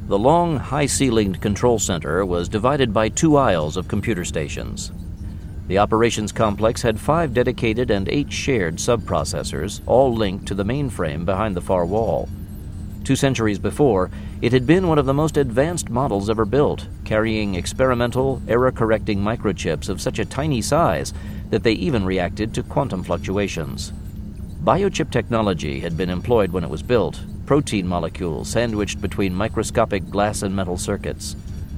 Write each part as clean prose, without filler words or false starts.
The long, high-ceilinged control center was divided by 2 aisles of computer stations. The operations complex had 5 dedicated and 8 shared subprocessors, all linked to the mainframe behind the far wall. 2 centuries before, it had been one of the most advanced models ever built, carrying experimental, error-correcting microchips of such a tiny size that they even reacted to quantum fluctuations. Biochip technology had been employed when it was built, protein molecules sandwiched between microscopic glass and metal circuits.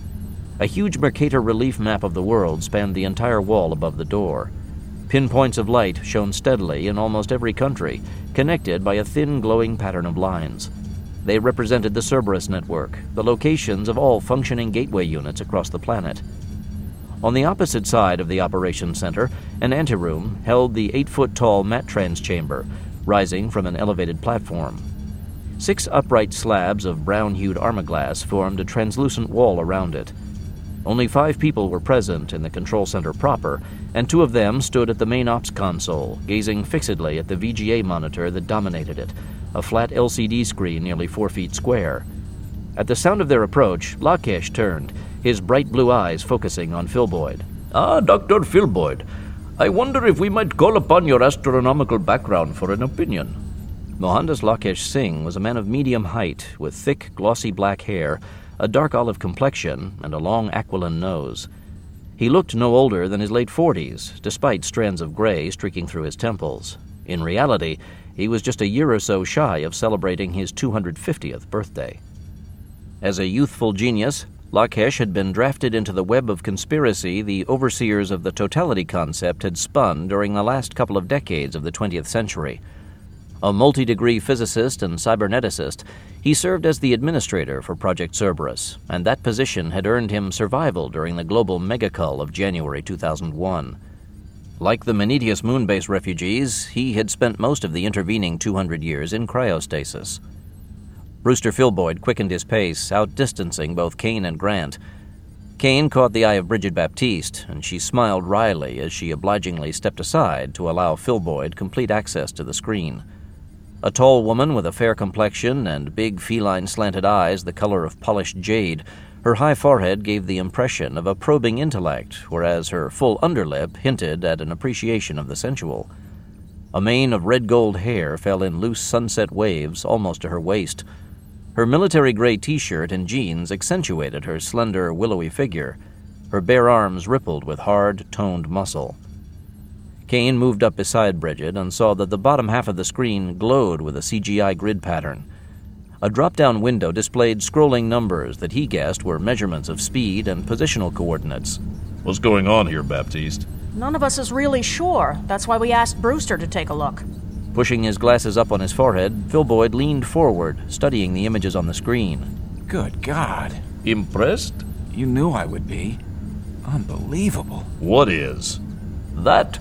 A huge Mercator relief map of the world spanned the entire wall above the door. Pinpoints of light shone steadily in almost every country, connected by a thin glowing pattern of lines. They represented the Cerberus network, the locations of all functioning gateway units across the planet. On the opposite side of the operations center, an anteroom held the 8-foot-tall Matrans chamber, rising from an elevated platform. 6 upright slabs of brown-hued armorglass formed a translucent wall around it. Only 5 people were present in the control center proper, and 2 of them stood at the main ops console, gazing fixedly at the VGA monitor that dominated it, a flat LCD screen nearly 4 feet square. At the sound of their approach, Lakesh turned, his bright blue eyes focusing on Philboyd. "Ah, Dr. Philboyd, I wonder if we might call upon your astronomical background for an opinion." Mohandas Lakesh Singh was a man of medium height, with thick, glossy black hair, a dark olive complexion, and a long aquiline nose. He looked no older than his late 40s, despite strands of gray streaking through his temples. In reality, he was just a year or so shy of celebrating his 250th birthday. As a youthful genius, Lakesh had been drafted into the web of conspiracy the overseers of the totality concept had spun during the last couple of decades of the 20th century. A multi-degree physicist and cyberneticist, he served as the administrator for Project Cerberus, and that position had earned him survival during the global megacull of January 2001. Like the Menetius moonbase refugees, he had spent most of the intervening 200 years in cryostasis. Brewster Philboyd quickened his pace, outdistancing both Kane and Grant. Kane caught the eye of Bridget Baptiste, and she smiled wryly as she obligingly stepped aside to allow Philboyd complete access to the screen. A tall woman with a fair complexion and big feline slanted eyes the color of polished jade, her high forehead gave the impression of a probing intellect, whereas her full underlip hinted at an appreciation of the sensual. A mane of red-gold hair fell in loose sunset waves almost to her waist. Her military gray t-shirt and jeans accentuated her slender, willowy figure. Her bare arms rippled with hard, toned muscle. Kane moved up beside Bridget and saw that the bottom half of the screen glowed with a CGI grid pattern. A drop-down window displayed scrolling numbers that he guessed were measurements of speed and positional coordinates. "What's going on here, Baptiste?" None of us is really sure. That's why we asked Brewster to take a look. Pushing his glasses up on his forehead, Philboyd leaned forward, studying the images on the screen. Good God. Impressed? You knew I would be. Unbelievable. What is? That.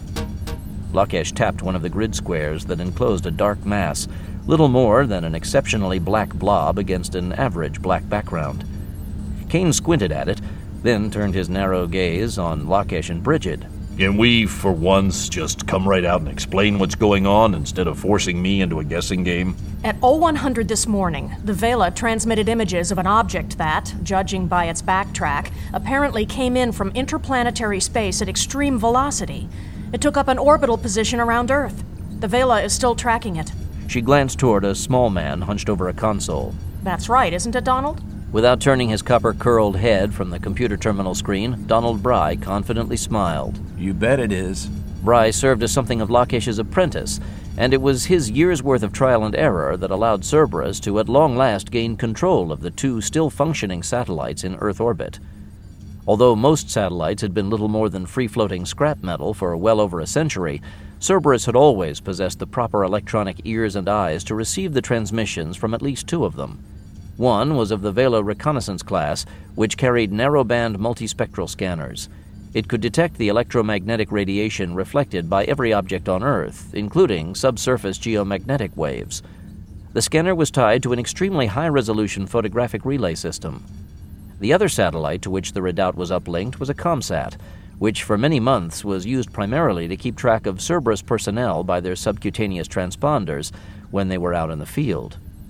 Lakesh tapped one of the grid squares that enclosed a dark mass, little more than an exceptionally black blob against an average black background. Kane squinted at it, then turned his narrow gaze on Lakesh and Bridget. Can we, for once, just come right out and explain what's going on instead of forcing me into a guessing game? At 0100 this morning, the Vela transmitted images of an object that, judging by its backtrack, apparently came in from interplanetary space at extreme velocity. It took up an orbital position around Earth. The Vela is still tracking it. She glanced toward a small man hunched over a console. That's right, isn't it, Donald? Without turning his copper-curled head from the computer terminal screen, Donald Bry confidently smiled. You bet it is. Bry served as something of Lakesh's apprentice, and it was his year's worth of trial and error that allowed Cerberus to at long last gain control of the 2 still-functioning satellites in Earth orbit. Although most satellites had been little more than free-floating scrap metal for well over a century, Cerberus had always possessed the proper electronic ears and eyes to receive the transmissions from at least 2 of them. One was of the Vela reconnaissance class, which carried narrowband multispectral scanners. It could detect the electromagnetic radiation reflected by every object on Earth, including subsurface geomagnetic waves. The scanner was tied to an extremely high-resolution photographic relay system. The other satellite to which the redoubt was uplinked was a ComSat, which for many months was used primarily to keep track of Cerberus personnel by their subcutaneous transponders when they were out in the field.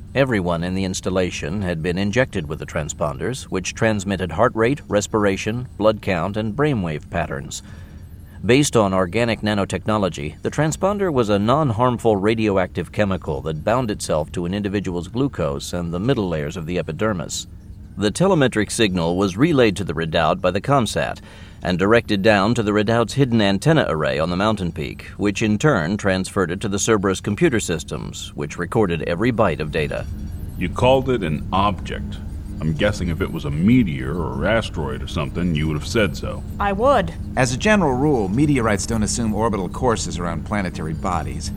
Everyone in the installation had been injected with the transponders, which transmitted heart rate, respiration, blood count, and brainwave patterns. Based on organic nanotechnology, the transponder was a non-harmful radioactive chemical that bound itself to an individual's glucose and the middle layers of the epidermis. The telemetric signal was relayed to the Redoubt by the ComSat and directed down to the Redoubt's hidden antenna array on the mountain peak, which in turn transferred it to the Cerberus computer systems, which recorded every byte of data. You called it an object. I'm guessing if it was a meteor or asteroid or something, you would have said so. I would. As a general rule, meteorites don't assume orbital courses around planetary bodies.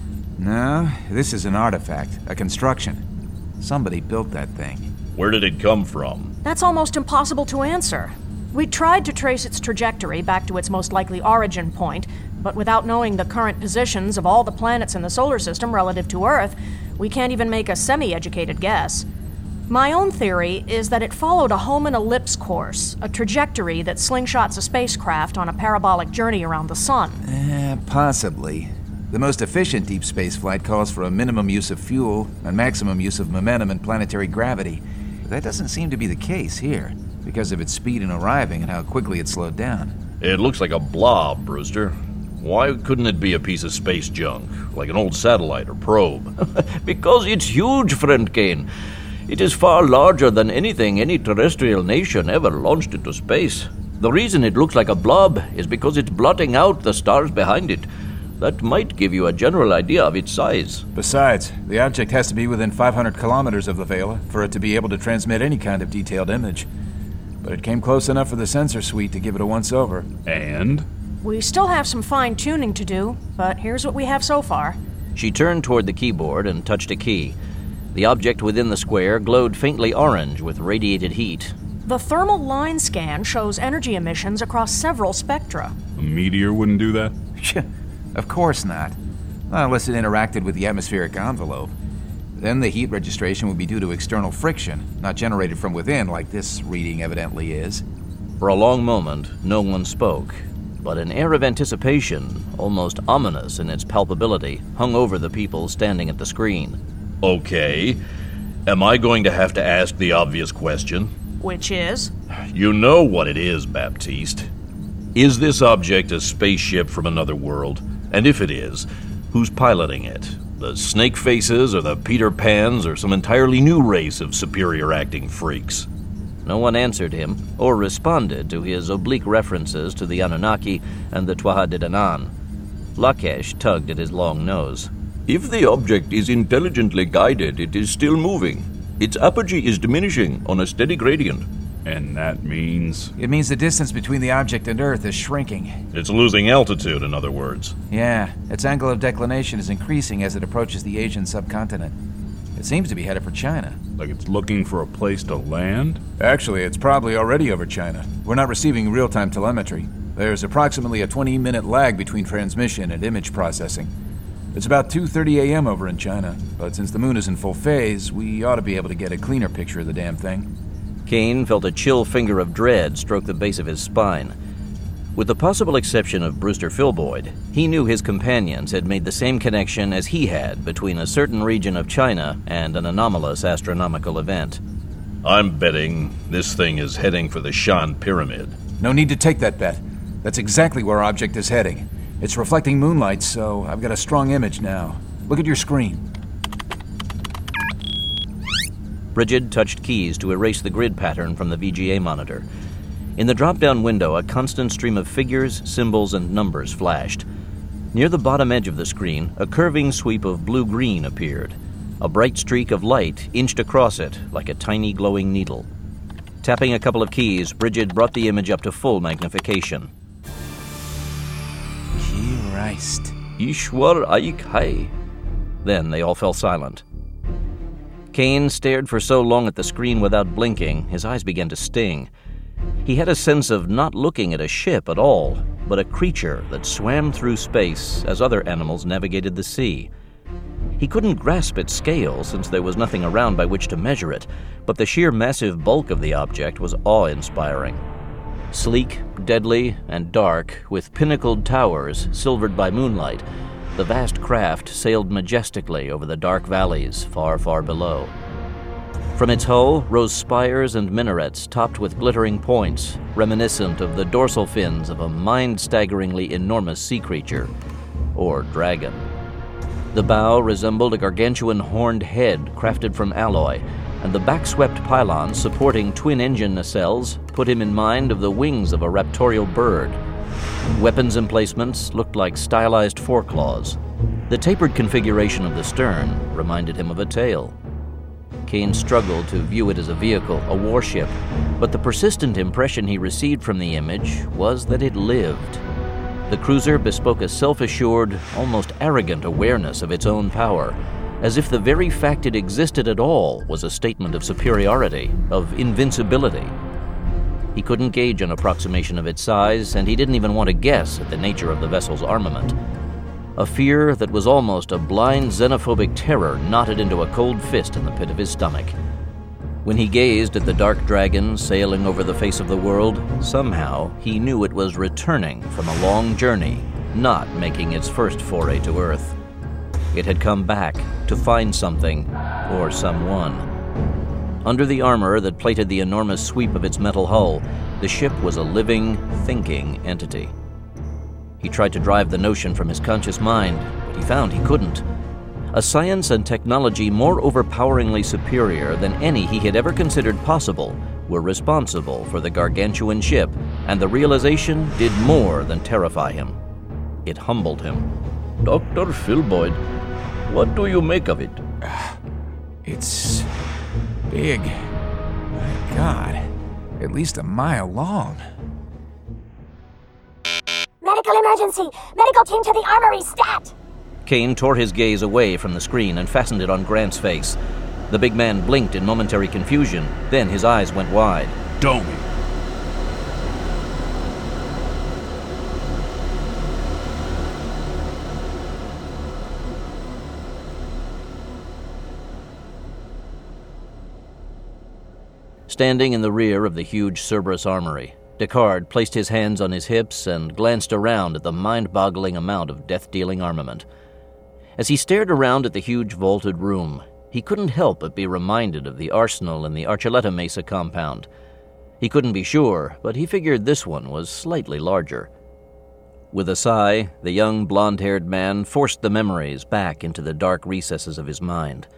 No, this is an artifact, a construction. Somebody built that thing. Where did it come from? That's almost impossible to answer. We tried to trace its trajectory back to its most likely origin point, but without knowing the current positions of all the planets in the solar system relative to Earth, we can't even make a semi-educated guess. My own theory is that it followed a Hohmann ellipse course, a trajectory that slingshots a spacecraft on a parabolic journey around the sun. Possibly. The most efficient deep space flight calls for a minimum use of fuel and maximum use of momentum and planetary gravity. But that doesn't seem to be the case here, because of its speed in arriving and how quickly it slowed down. It looks like a blob, Brewster. Why couldn't it be a piece of space junk, like an old satellite or probe? Because it's huge, friend Kane. It is far larger than anything any terrestrial nation ever launched into space. The reason it looks like a blob is because it's blotting out the stars behind it. That might give you a general idea of its size. Besides, the object has to be within 500 kilometers of the Vela for it to be able to transmit any kind of detailed image. But it came close enough for the sensor suite to give it a once-over. And? We still have some fine-tuning to do, but here's what we have so far. She turned toward the keyboard and touched a key. The object within the square glowed faintly orange with radiated heat. The thermal line scan shows energy emissions across several spectra. A meteor wouldn't do that? Of course not. Not unless it interacted with the atmospheric envelope. Then the heat registration would be due to external friction, not generated from within like this reading evidently is. For a long moment, no one spoke, but an air of anticipation, almost ominous in its palpability, hung over the people standing at the screen. Okay. Am I going to have to ask the obvious question? Which is? You know what it is, Baptiste. Is this object a spaceship from another world? And if it is, who's piloting it? The Snake Faces or the Peter Pans or some entirely new race of superior-acting freaks? No one answered him or responded to his oblique references to the Anunnaki and the Tuatha De Danann. Lakesh tugged at his long nose. If the object is intelligently guided, it is still moving. Its apogee is diminishing on a steady gradient. And that means? It means the distance between the object and Earth is shrinking. It's losing altitude, in other words. Yeah, its angle of declination is increasing as it approaches the Asian subcontinent. It seems to be headed for China. Like it's looking for a place to land? Actually, it's probably already over China. We're not receiving real-time telemetry. There's approximately a 20-minute lag between transmission and image processing. It's about 2:30 a.m. over in China, but since the moon is in full phase, we ought to be able to get a cleaner picture of the damn thing. Kane felt a chill finger of dread stroke the base of his spine. With the possible exception of Brewster Filboid, he knew his companions had made the same connection as he had between a certain region of China and an anomalous astronomical event. I'm betting this thing is heading for the Shan Pyramid. No need to take that bet. That's exactly where our object is heading. It's reflecting moonlight, so I've got a strong image now. Look at your screen. Bridget touched keys to erase the grid pattern from the VGA monitor. In the drop-down window, a constant stream of figures, symbols, and numbers flashed. Near the bottom edge of the screen, a curving sweep of blue-green appeared. A bright streak of light inched across it like a tiny glowing needle. Tapping a couple of keys, Bridget brought the image up to full magnification. Christ. Ishwar Aik Hai. Then they all fell silent. Kane stared for so long at the screen without blinking, his eyes began to sting. He had a sense of not looking at a ship at all, but a creature that swam through space as other animals navigated the sea. He couldn't grasp its scale since there was nothing around by which to measure it, but the sheer massive bulk of the object was awe-inspiring. Sleek, deadly, and dark, with pinnacled towers silvered by moonlight, the vast craft sailed majestically over the dark valleys far, far below. From its hull rose spires and minarets topped with glittering points, reminiscent of the dorsal fins of a mind-staggeringly enormous sea creature, or dragon. The bow resembled a gargantuan horned head crafted from alloy, and the back-swept pylons supporting twin-engine nacelles put him in mind of the wings of a raptorial bird. Weapons emplacements looked like stylized foreclaws. The tapered configuration of the stern reminded him of a tail. Kane struggled to view it as a vehicle, a warship, but the persistent impression he received from the image was that it lived. The cruiser bespoke a self-assured, almost arrogant awareness of its own power, as if the very fact it existed at all was a statement of superiority, of invincibility. He couldn't gauge an approximation of its size, and he didn't even want to guess at the nature of the vessel's armament. A fear that was almost a blind xenophobic terror knotted into a cold fist in the pit of his stomach. When he gazed at the dark dragon sailing over the face of the world, somehow he knew it was returning from a long journey, not making its first foray to Earth. It had come back to find something, or someone. Under the armor that plated the enormous sweep of its metal hull, the ship was a living, thinking entity. He tried to drive the notion from his conscious mind, but he found he couldn't. A science and technology more overpoweringly superior than any he had ever considered possible were responsible for the gargantuan ship, and the realization did more than terrify him. It humbled him. Dr. Philboyd, what do you make of it? It's big. My God. At least a mile long. Medical emergency! Medical team to the armory, stat! Kane tore his gaze away from the screen and fastened it on Grant's face. The big man blinked in momentary confusion, then his eyes went wide. Domi! Standing in the rear of the huge Cerberus armory, Descartes placed his hands on his hips and glanced around at the mind-boggling amount of death-dealing armament. As he stared around at the huge vaulted room, he couldn't help but be reminded of the arsenal in the Archuleta Mesa compound. He couldn't be sure, but he figured this one was slightly larger. With a sigh, the young blonde-haired man forced the memories back into the dark recesses of his mind.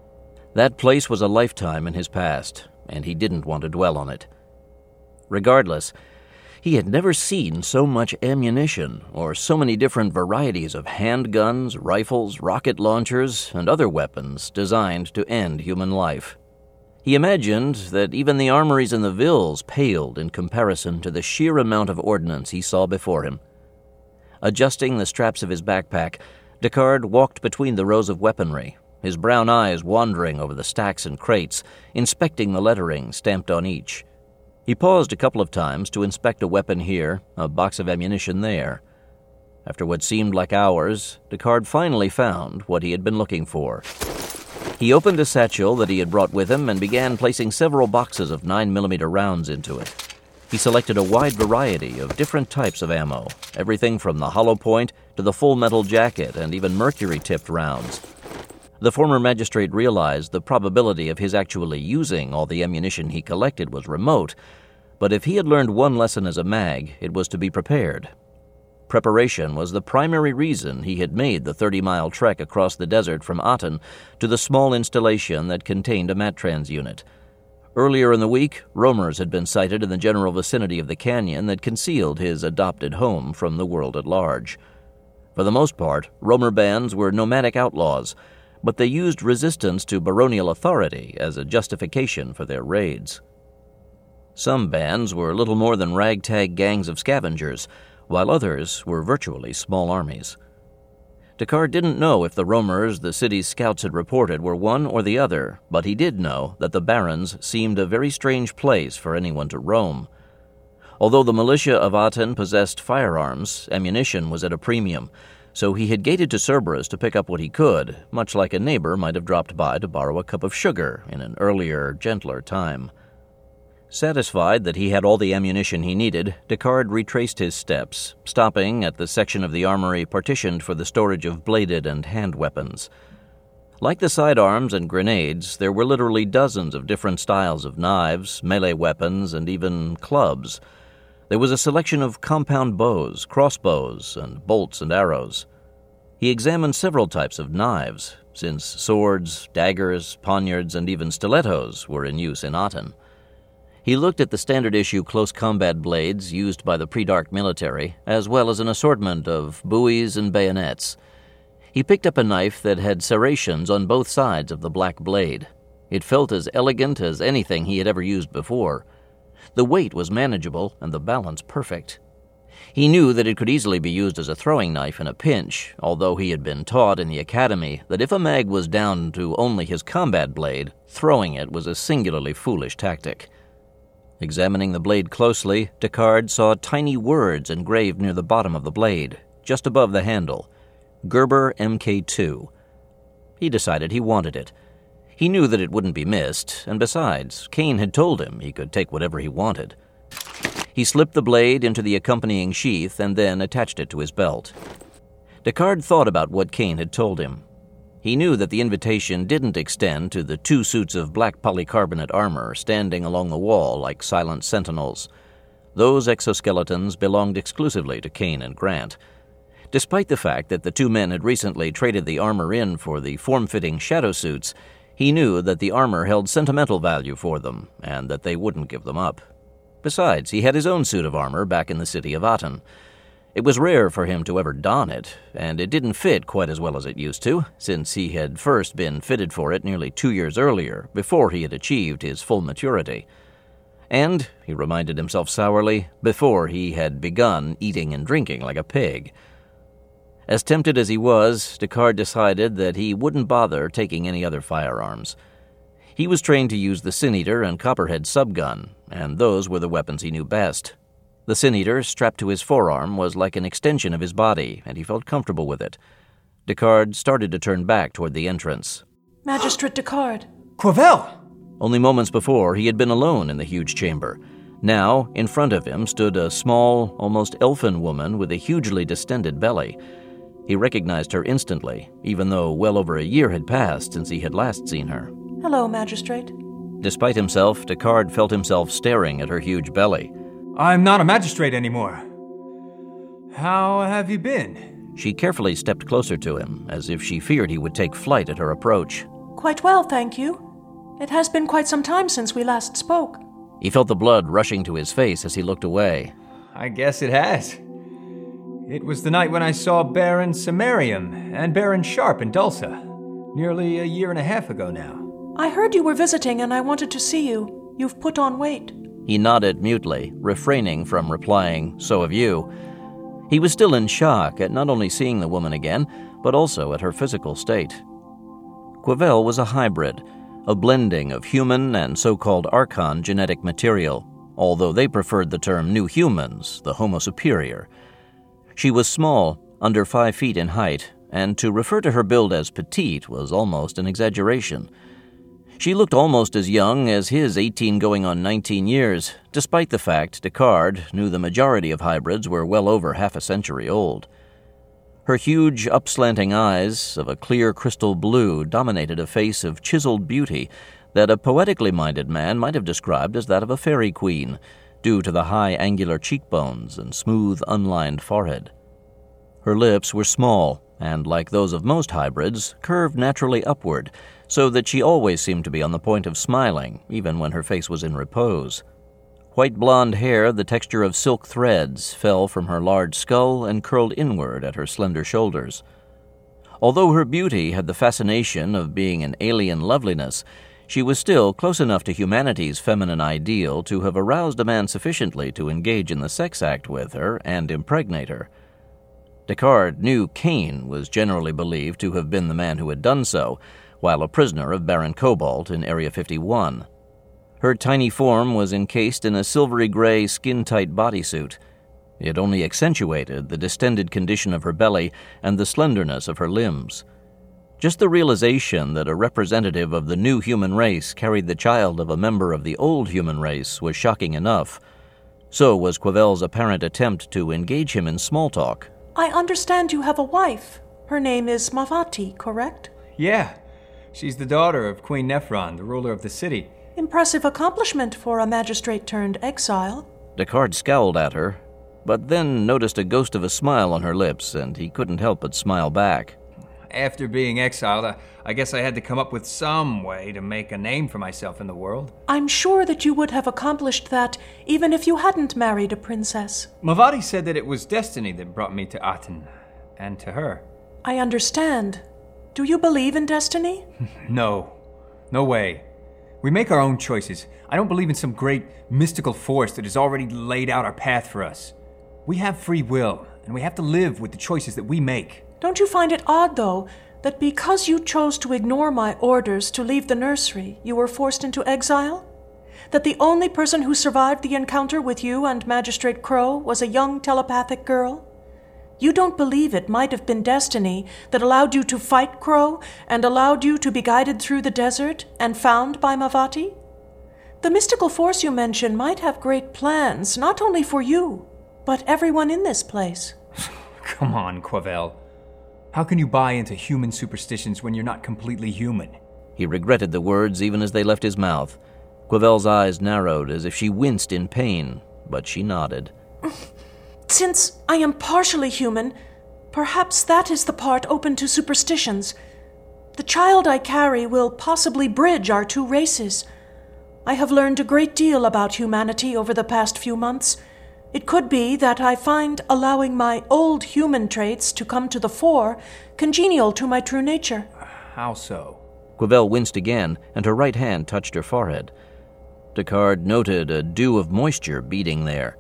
That place was a lifetime in his past, and he didn't want to dwell on it. Regardless, he had never seen so much ammunition or so many different varieties of handguns, rifles, rocket launchers, and other weapons designed to end human life. He imagined that even the armories in the Villes paled in comparison to the sheer amount of ordnance he saw before him. Adjusting the straps of his backpack, Descartes walked between the rows of weaponry, his brown eyes wandering over the stacks and crates, inspecting the lettering stamped on each. He paused a couple of times to inspect a weapon here, a box of ammunition there. After what seemed like hours, Descartes finally found what he had been looking for. He opened a satchel that he had brought with him and began placing several boxes of 9mm rounds into it. He selected a wide variety of different types of ammo, everything from the hollow point to the full metal jacket and even mercury-tipped rounds. The former magistrate realized the probability of his actually using all the ammunition he collected was remote, but if he had learned one lesson as a mag, it was to be prepared. Preparation was the primary reason he had made the 30-mile trek across the desert from Aten to the small installation that contained a Matrans unit. Earlier in the week, roamers had been sighted in the general vicinity of the canyon that concealed his adopted home from the world at large. For the most part, roamer bands were nomadic outlaws, but they used resistance to baronial authority as a justification for their raids. Some bands were little more than ragtag gangs of scavengers, while others were virtually small armies. Descartes didn't know if the roamers the city's scouts had reported were one or the other, but he did know that the Barrens seemed a very strange place for anyone to roam. Although the militia of Aten possessed firearms, ammunition was at a premium, so he had gated to Cerberus to pick up what he could, much like a neighbor might have dropped by to borrow a cup of sugar in an earlier, gentler time. Satisfied that he had all the ammunition he needed, Deckard retraced his steps, stopping at the section of the armory partitioned for the storage of bladed and hand weapons. Like the sidearms and grenades, there were literally dozens of different styles of knives, melee weapons, and even clubs. There was a selection of compound bows, crossbows, and bolts and arrows. He examined several types of knives, since swords, daggers, poniards, and even stilettos were in use in Aten. He looked at the standard-issue close combat blades used by the pre-Dark military, as well as an assortment of buoys and bayonets. He picked up a knife that had serrations on both sides of the black blade. It felt as elegant as anything he had ever used before. The weight was manageable and the balance perfect. He knew that it could easily be used as a throwing knife in a pinch, although he had been taught in the academy that if a mag was down to only his combat blade, throwing it was a singularly foolish tactic. Examining the blade closely, Deckard saw tiny words engraved near the bottom of the blade, just above the handle. Gerber Mk2. He decided he wanted it. He knew that it wouldn't be missed, and besides, Kane had told him he could take whatever he wanted. He slipped the blade into the accompanying sheath and then attached it to his belt. Deckard thought about what Kane had told him. He knew that the invitation didn't extend to the 2 suits of black polycarbonate armor standing along the wall like silent sentinels. Those exoskeletons belonged exclusively to Kane and Grant. Despite the fact that the 2 men had recently traded the armor in for the form-fitting shadow suits, he knew that the armor held sentimental value for them, and that they wouldn't give them up. Besides, he had his own suit of armor back in the city of Aten. It was rare for him to ever don it, and it didn't fit quite as well as it used to, since he had first been fitted for it nearly 2 years earlier, before he had achieved his full maturity. And, he reminded himself sourly, before he had begun eating and drinking like a pig. As tempted as he was, Deckard decided that he wouldn't bother taking any other firearms. He was trained to use the Sin-Eater and Copperhead subgun, and those were the weapons he knew best. The Sin-Eater, strapped to his forearm, was like an extension of his body, and he felt comfortable with it. Deckard started to turn back toward the entrance. Magistrate Deckard. Quavel! Only moments before, he had been alone in the huge chamber. Now, in front of him stood a small, almost elfin woman with a hugely distended belly. He recognized her instantly, even though well over a year had passed since he had last seen her. Hello, Magistrate. Despite himself, Deckard felt himself staring at her huge belly. I'm not a magistrate anymore. How have you been? She carefully stepped closer to him, as if she feared he would take flight at her approach. Quite well, thank you. It has been quite some time since we last spoke. He felt the blood rushing to his face as he looked away. I guess it has. It was the night when I saw Baron Samarium and Baron Sharp in Dulce, nearly a year and a half ago now. I heard you were visiting and I wanted to see you. You've put on weight. He nodded mutely, refraining from replying, "So have you." He was still in shock at not only seeing the woman again, but also at her physical state. Quavel was a hybrid, a blending of human and so-called Archon genetic material, although they preferred the term New Humans, the Homo Superior. She was small, under 5 feet in height, and to refer to her build as petite was almost an exaggeration. She looked almost as young as his 18 going on 19 years, despite the fact Deckard knew the majority of hybrids were well over half a century old. Her huge, upslanting eyes, of a clear crystal blue, dominated a face of chiseled beauty that a poetically minded man might have described as that of a fairy queen, due to the high angular cheekbones and smooth, unlined forehead. Her lips were small, and like those of most hybrids, curved naturally upward, so that she always seemed to be on the point of smiling, even when her face was in repose. White blonde hair, the texture of silk threads, fell from her large skull and curled inward at her slender shoulders. Although her beauty had the fascination of being an alien loveliness, she was still close enough to humanity's feminine ideal to have aroused a man sufficiently to engage in the sex act with her and impregnate her. Deckard knew Kane was generally believed to have been the man who had done so, while a prisoner of Baron Cobalt in Area 51. Her tiny form was encased in a silvery gray, skin-tight bodysuit. It only accentuated the distended condition of her belly and the slenderness of her limbs. Just the realization that a representative of the new human race carried the child of a member of the old human race was shocking enough. So was Quavel's apparent attempt to engage him in small talk. I understand you have a wife. Her name is Mavati, correct? Yeah. She's the daughter of Queen Nephron, the ruler of the city. Impressive accomplishment for a magistrate turned exile. Descartes scowled at her, but then noticed a ghost of a smile on her lips, and he couldn't help but smile back. After being exiled, I guess I had to come up with some way to make a name for myself in the world. I'm sure that you would have accomplished that even if you hadn't married a princess. Mavati said that it was destiny that brought me to Aten, and to her. I understand. Do you believe in destiny? No. No way. We make our own choices. I don't believe in some great mystical force that has already laid out our path for us. We have free will, and we have to live with the choices that we make. Don't you find it odd, though, that because you chose to ignore my orders to leave the nursery, you were forced into exile? That the only person who survived the encounter with you and Magistrate Crow was a young telepathic girl? You don't believe it might have been destiny that allowed you to fight Crow and allowed you to be guided through the desert and found by Mavati? The mystical force you mention might have great plans, not only for you, but everyone in this place. Come on, Quavel. How can you buy into human superstitions when you're not completely human? He regretted the words even as they left his mouth. Quavel's eyes narrowed as if she winced in pain, but she nodded. Since I am partially human, perhaps that is the part open to superstitions. The child I carry will possibly bridge our two races. I have learned a great deal about humanity over the past few months. It could be that I find allowing my old human traits to come to the fore congenial to my true nature. How so? Quavel winced again, and her right hand touched her forehead. Descartes noted a dew of moisture beading there.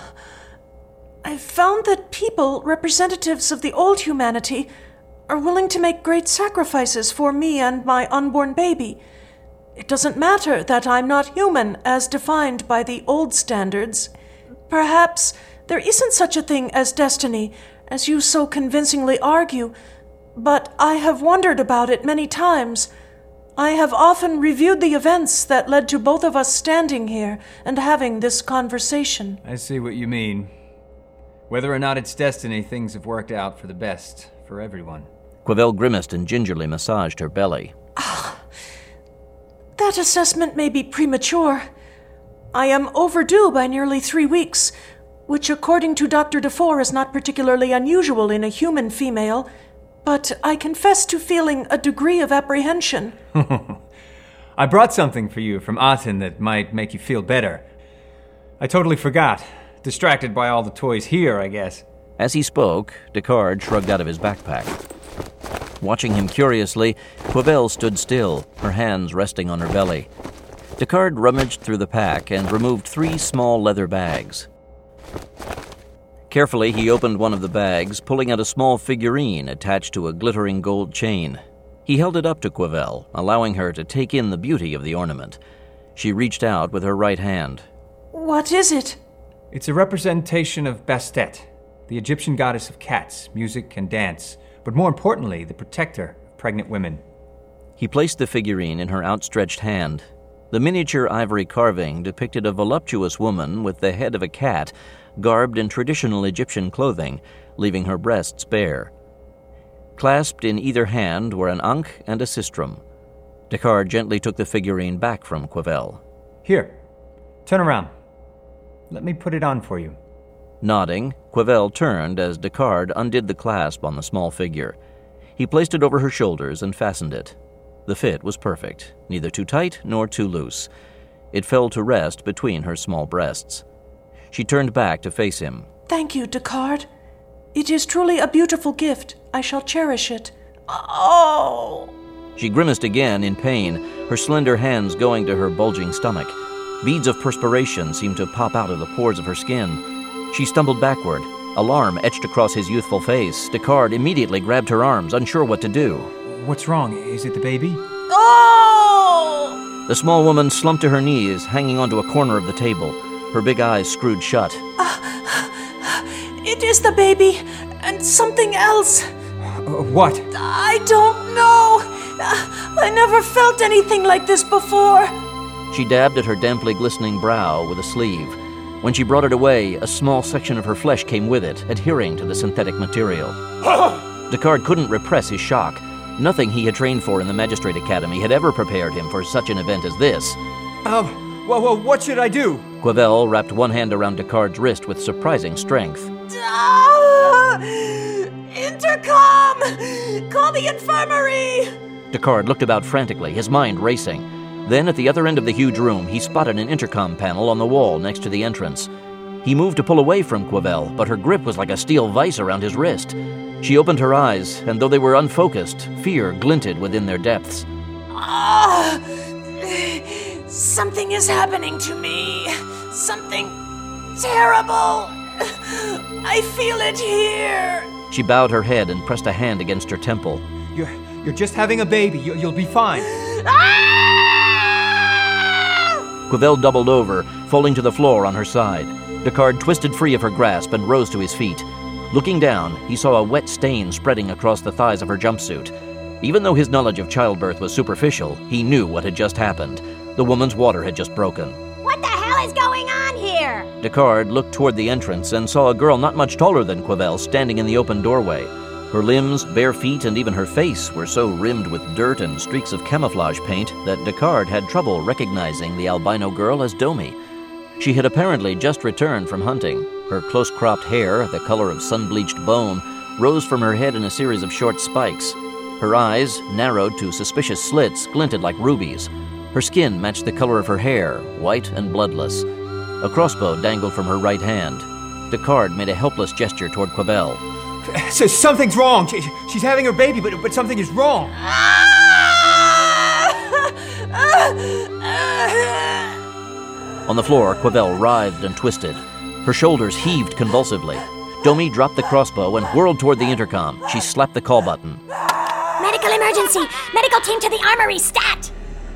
I've found that people, representatives of the old humanity, are willing to make great sacrifices for me and my unborn baby. It doesn't matter that I'm not human as defined by the old standards. Perhaps there isn't such a thing as destiny, as you so convincingly argue, but I have wondered about it many times. I have often reviewed the events that led to both of us standing here and having this conversation. I see what you mean. Whether or not it's destiny, things have worked out for the best, for everyone. Quavel grimaced and gingerly massaged her belly. That assessment may be premature. I am overdue by nearly 3 weeks, which according to Dr. DeFore is not particularly unusual in a human female, but I confess to feeling a degree of apprehension. I brought something for you from Aten that might make you feel better. I totally forgot. Distracted by all the toys here, I guess. As he spoke, Descartes shrugged out of his backpack. Watching him curiously, Quavel stood still, her hands resting on her belly. Descartes rummaged through the pack and removed 3 small leather bags. Carefully, he opened one of the bags, pulling out a small figurine attached to a glittering gold chain. He held it up to Quavel, allowing her to take in the beauty of the ornament. She reached out with her right hand. What is it? It's a representation of Bastet, the Egyptian goddess of cats, music, and dance, but more importantly, the protector of pregnant women. He placed the figurine in her outstretched hand. The miniature ivory carving depicted a voluptuous woman with the head of a cat, garbed in traditional Egyptian clothing, leaving her breasts bare. Clasped in either hand were an ankh and a sistrum. Descartes gently took the figurine back from Quavel. Here, turn around. Let me put it on for you. Nodding, Quavel turned as Descartes undid the clasp on the small figure. He placed it over her shoulders and fastened it. The fit was perfect, neither too tight nor too loose. It fell to rest between her small breasts. She turned back to face him. Thank you, Descartes. It is truly a beautiful gift. I shall cherish it. Oh! She grimaced again in pain, her slender hands going to her bulging stomach. Beads of perspiration seemed to pop out of the pores of her skin. She stumbled backward. Alarm etched across his youthful face. Descartes immediately grabbed her arms, unsure what to do. What's wrong? Is it the baby? Oh! The small woman slumped to her knees, hanging onto a corner of the table. Her big eyes screwed shut. It is the baby, and something else. What? I don't know. I never felt anything like this before. She dabbed at her damply glistening brow with a sleeve. When she brought it away, a small section of her flesh came with it, adhering to the synthetic material. Descartes couldn't repress his shock. Nothing he had trained for in the Magistrate Academy had ever prepared him for such an event as this. Well, what should I do? Quavel wrapped one hand around Descartes' wrist with surprising strength. Intercom! Call the infirmary! Descartes looked about frantically, his mind racing. Then, at the other end of the huge room, he spotted an intercom panel on the wall next to the entrance. He moved to pull away from Quavel, but her grip was like a steel vise around his wrist. She opened her eyes, and though they were unfocused, fear glinted within their depths. Something is happening to me. Something terrible. I feel it here. She bowed her head and pressed a hand against her temple. You're just having a baby. You'll be fine. Quavel doubled over, falling to the floor on her side. Descartes twisted free of her grasp and rose to his feet. Looking down, he saw a wet stain spreading across the thighs of her jumpsuit. Even though his knowledge of childbirth was superficial, he knew what had just happened. The woman's water had just broken. What the hell is going on here? Descartes looked toward the entrance and saw a girl not much taller than Quavel standing in the open doorway. Her limbs, bare feet, and even her face were so rimmed with dirt and streaks of camouflage paint that Descartes had trouble recognizing the albino girl as Domi. She had apparently just returned from hunting. Her close-cropped hair, the color of sun-bleached bone, rose from her head in a series of short spikes. Her eyes, narrowed to suspicious slits, glinted like rubies. Her skin matched the color of her hair, white and bloodless. A crossbow dangled from her right hand. Descartes made a helpless gesture toward Quavel. So something's wrong. She's having her baby, but something is wrong. On the floor, Quavel writhed and twisted. Her shoulders heaved convulsively. Domi dropped the crossbow and whirled toward the intercom. She slapped the call button. Medical emergency! Medical team to the armory, stat!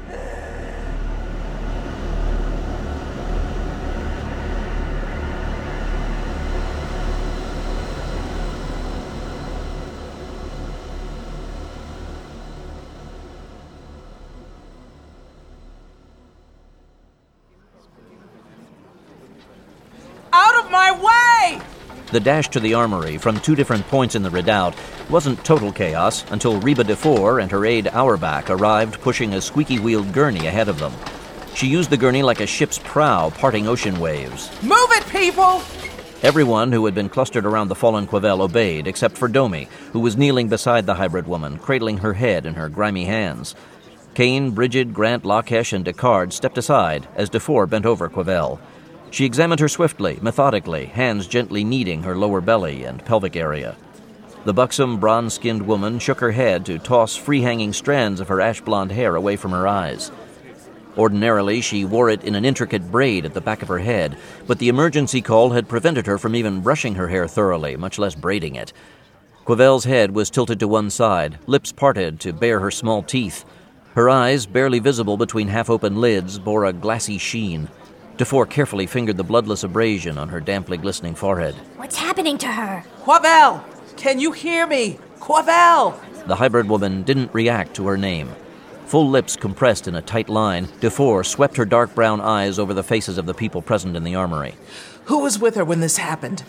Out of my way! The dash to the armory from two different points in the redoubt wasn't total chaos until Reba DeFore and her aide Auerbach arrived pushing a squeaky-wheeled gurney ahead of them. She used the gurney like a ship's prow parting ocean waves. Move it, people! Everyone who had been clustered around the fallen Quavel obeyed, except for Domi, who was kneeling beside the hybrid woman, cradling her head in her grimy hands. Kane, Brigid, Grant, Lakesh, and Descartes stepped aside as DeFore bent over Quavel. She examined her swiftly, methodically, hands gently kneading her lower belly and pelvic area. The buxom, bronze-skinned woman shook her head to toss free-hanging strands of her ash-blonde hair away from her eyes. Ordinarily, she wore it in an intricate braid at the back of her head, but the emergency call had prevented her from even brushing her hair thoroughly, much less braiding it. Quavel's head was tilted to one side, lips parted to bare her small teeth. Her eyes, barely visible between half-open lids, bore a glassy sheen. DeFore carefully fingered the bloodless abrasion on her damply glistening forehead. What's happening to her? Quavel! Can you hear me? Quavel! The hybrid woman didn't react to her name. Full lips compressed in a tight line, DeFore swept her dark brown eyes over the faces of the people present in the armory. Who was with her when this happened?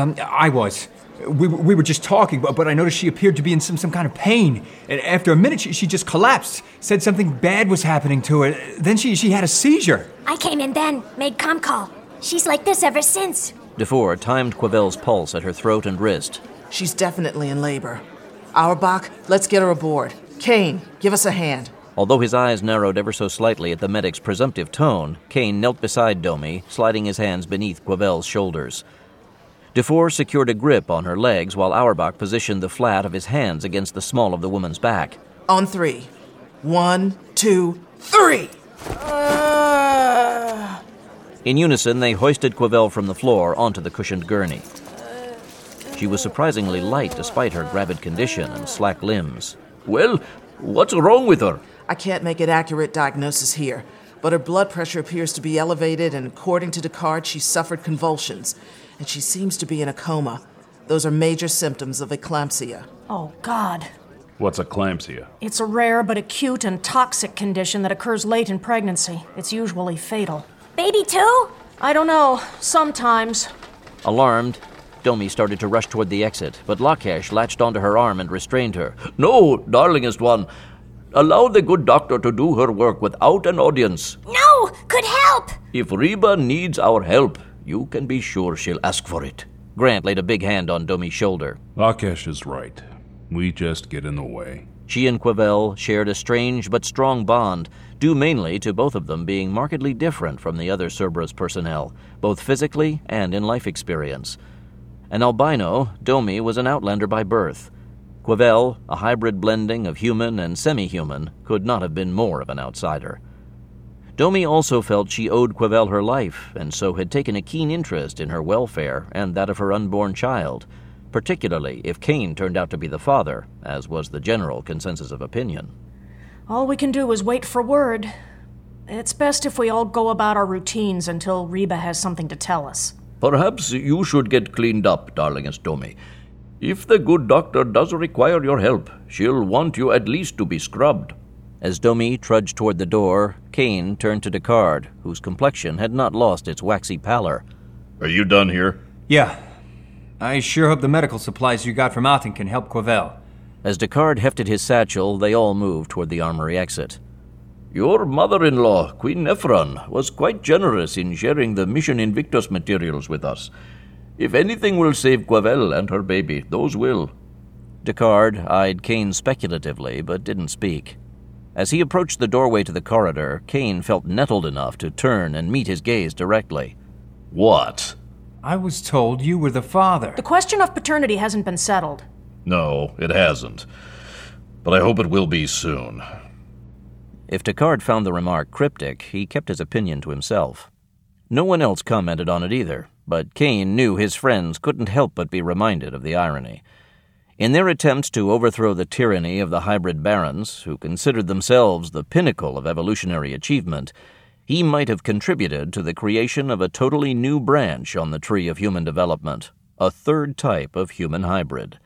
I was. We were just talking, but I noticed she appeared to be in some kind of pain. And after a minute, she just collapsed, said something bad was happening to her. Then she had a seizure. I came in then, made comm call. She's like this ever since. DeFore timed Quavel's pulse at her throat and wrist. She's definitely in labor. Auerbach, let's get her aboard. Kane, give us a hand. Although his eyes narrowed ever so slightly at the medic's presumptive tone, Kane knelt beside Domi, sliding his hands beneath Quavel's shoulders. DeFore secured a grip on her legs while Auerbach positioned the flat of his hands against the small of the woman's back. On 3. 1, 2, 3! In unison, they hoisted Quavel from the floor onto the cushioned gurney. She was surprisingly light despite her gravid condition and slack limbs. Well, what's wrong with her? I can't make an accurate diagnosis here, but her blood pressure appears to be elevated, and according to Descartes, she suffered convulsions, and she seems to be in a coma. Those are major symptoms of eclampsia. Oh, God. What's eclampsia? It's a rare but acute and toxic condition that occurs late in pregnancy. It's usually fatal. Baby too? I don't know. Sometimes. Alarmed, Domi started to rush toward the exit, but Lakesh latched onto her arm and restrained her. No, darlingest one. Allow the good doctor to do her work without an audience. No! Could help! If Reba needs our help, you can be sure she'll ask for it. Grant laid a big hand on Domi's shoulder. Lakesh is right. We just get in the way. She and Quavel shared a strange but strong bond, due mainly to both of them being markedly different from the other Cerberus personnel, both physically and in life experience. An albino, Domi was an outlander by birth. Quavel, a hybrid blending of human and semi-human, could not have been more of an outsider. Domi also felt she owed Quavel her life, and so had taken a keen interest in her welfare and that of her unborn child, particularly if Kane turned out to be the father, as was the general consensus of opinion. All we can do is wait for word. It's best if we all go about our routines until Reba has something to tell us. Perhaps you should get cleaned up, darlingest Domi. If the good doctor does require your help, she'll want you at least to be scrubbed. As Domi trudged toward the door, Kane turned to Descartes, whose complexion had not lost its waxy pallor. Are you done here? Yeah. I sure hope the medical supplies you got from Aten can help Quavel. As Descartes hefted his satchel, they all moved toward the armory exit. Your mother-in-law, Queen Nephron, was quite generous in sharing the Mission Invictus materials with us. If anything will save Quavel and her baby, those will. Descartes eyed Kane speculatively, but didn't speak. As he approached the doorway to the corridor, Kane felt nettled enough to turn and meet his gaze directly. What? I was told you were the father. The question of paternity hasn't been settled. No, it hasn't. But I hope it will be soon. If Descartes found the remark cryptic, he kept his opinion to himself. No one else commented on it either, but Kane knew his friends couldn't help but be reminded of the irony. In their attempts to overthrow the tyranny of the hybrid barons, who considered themselves the pinnacle of evolutionary achievement, he might have contributed to the creation of a totally new branch on the tree of human development, a third type of human hybrid.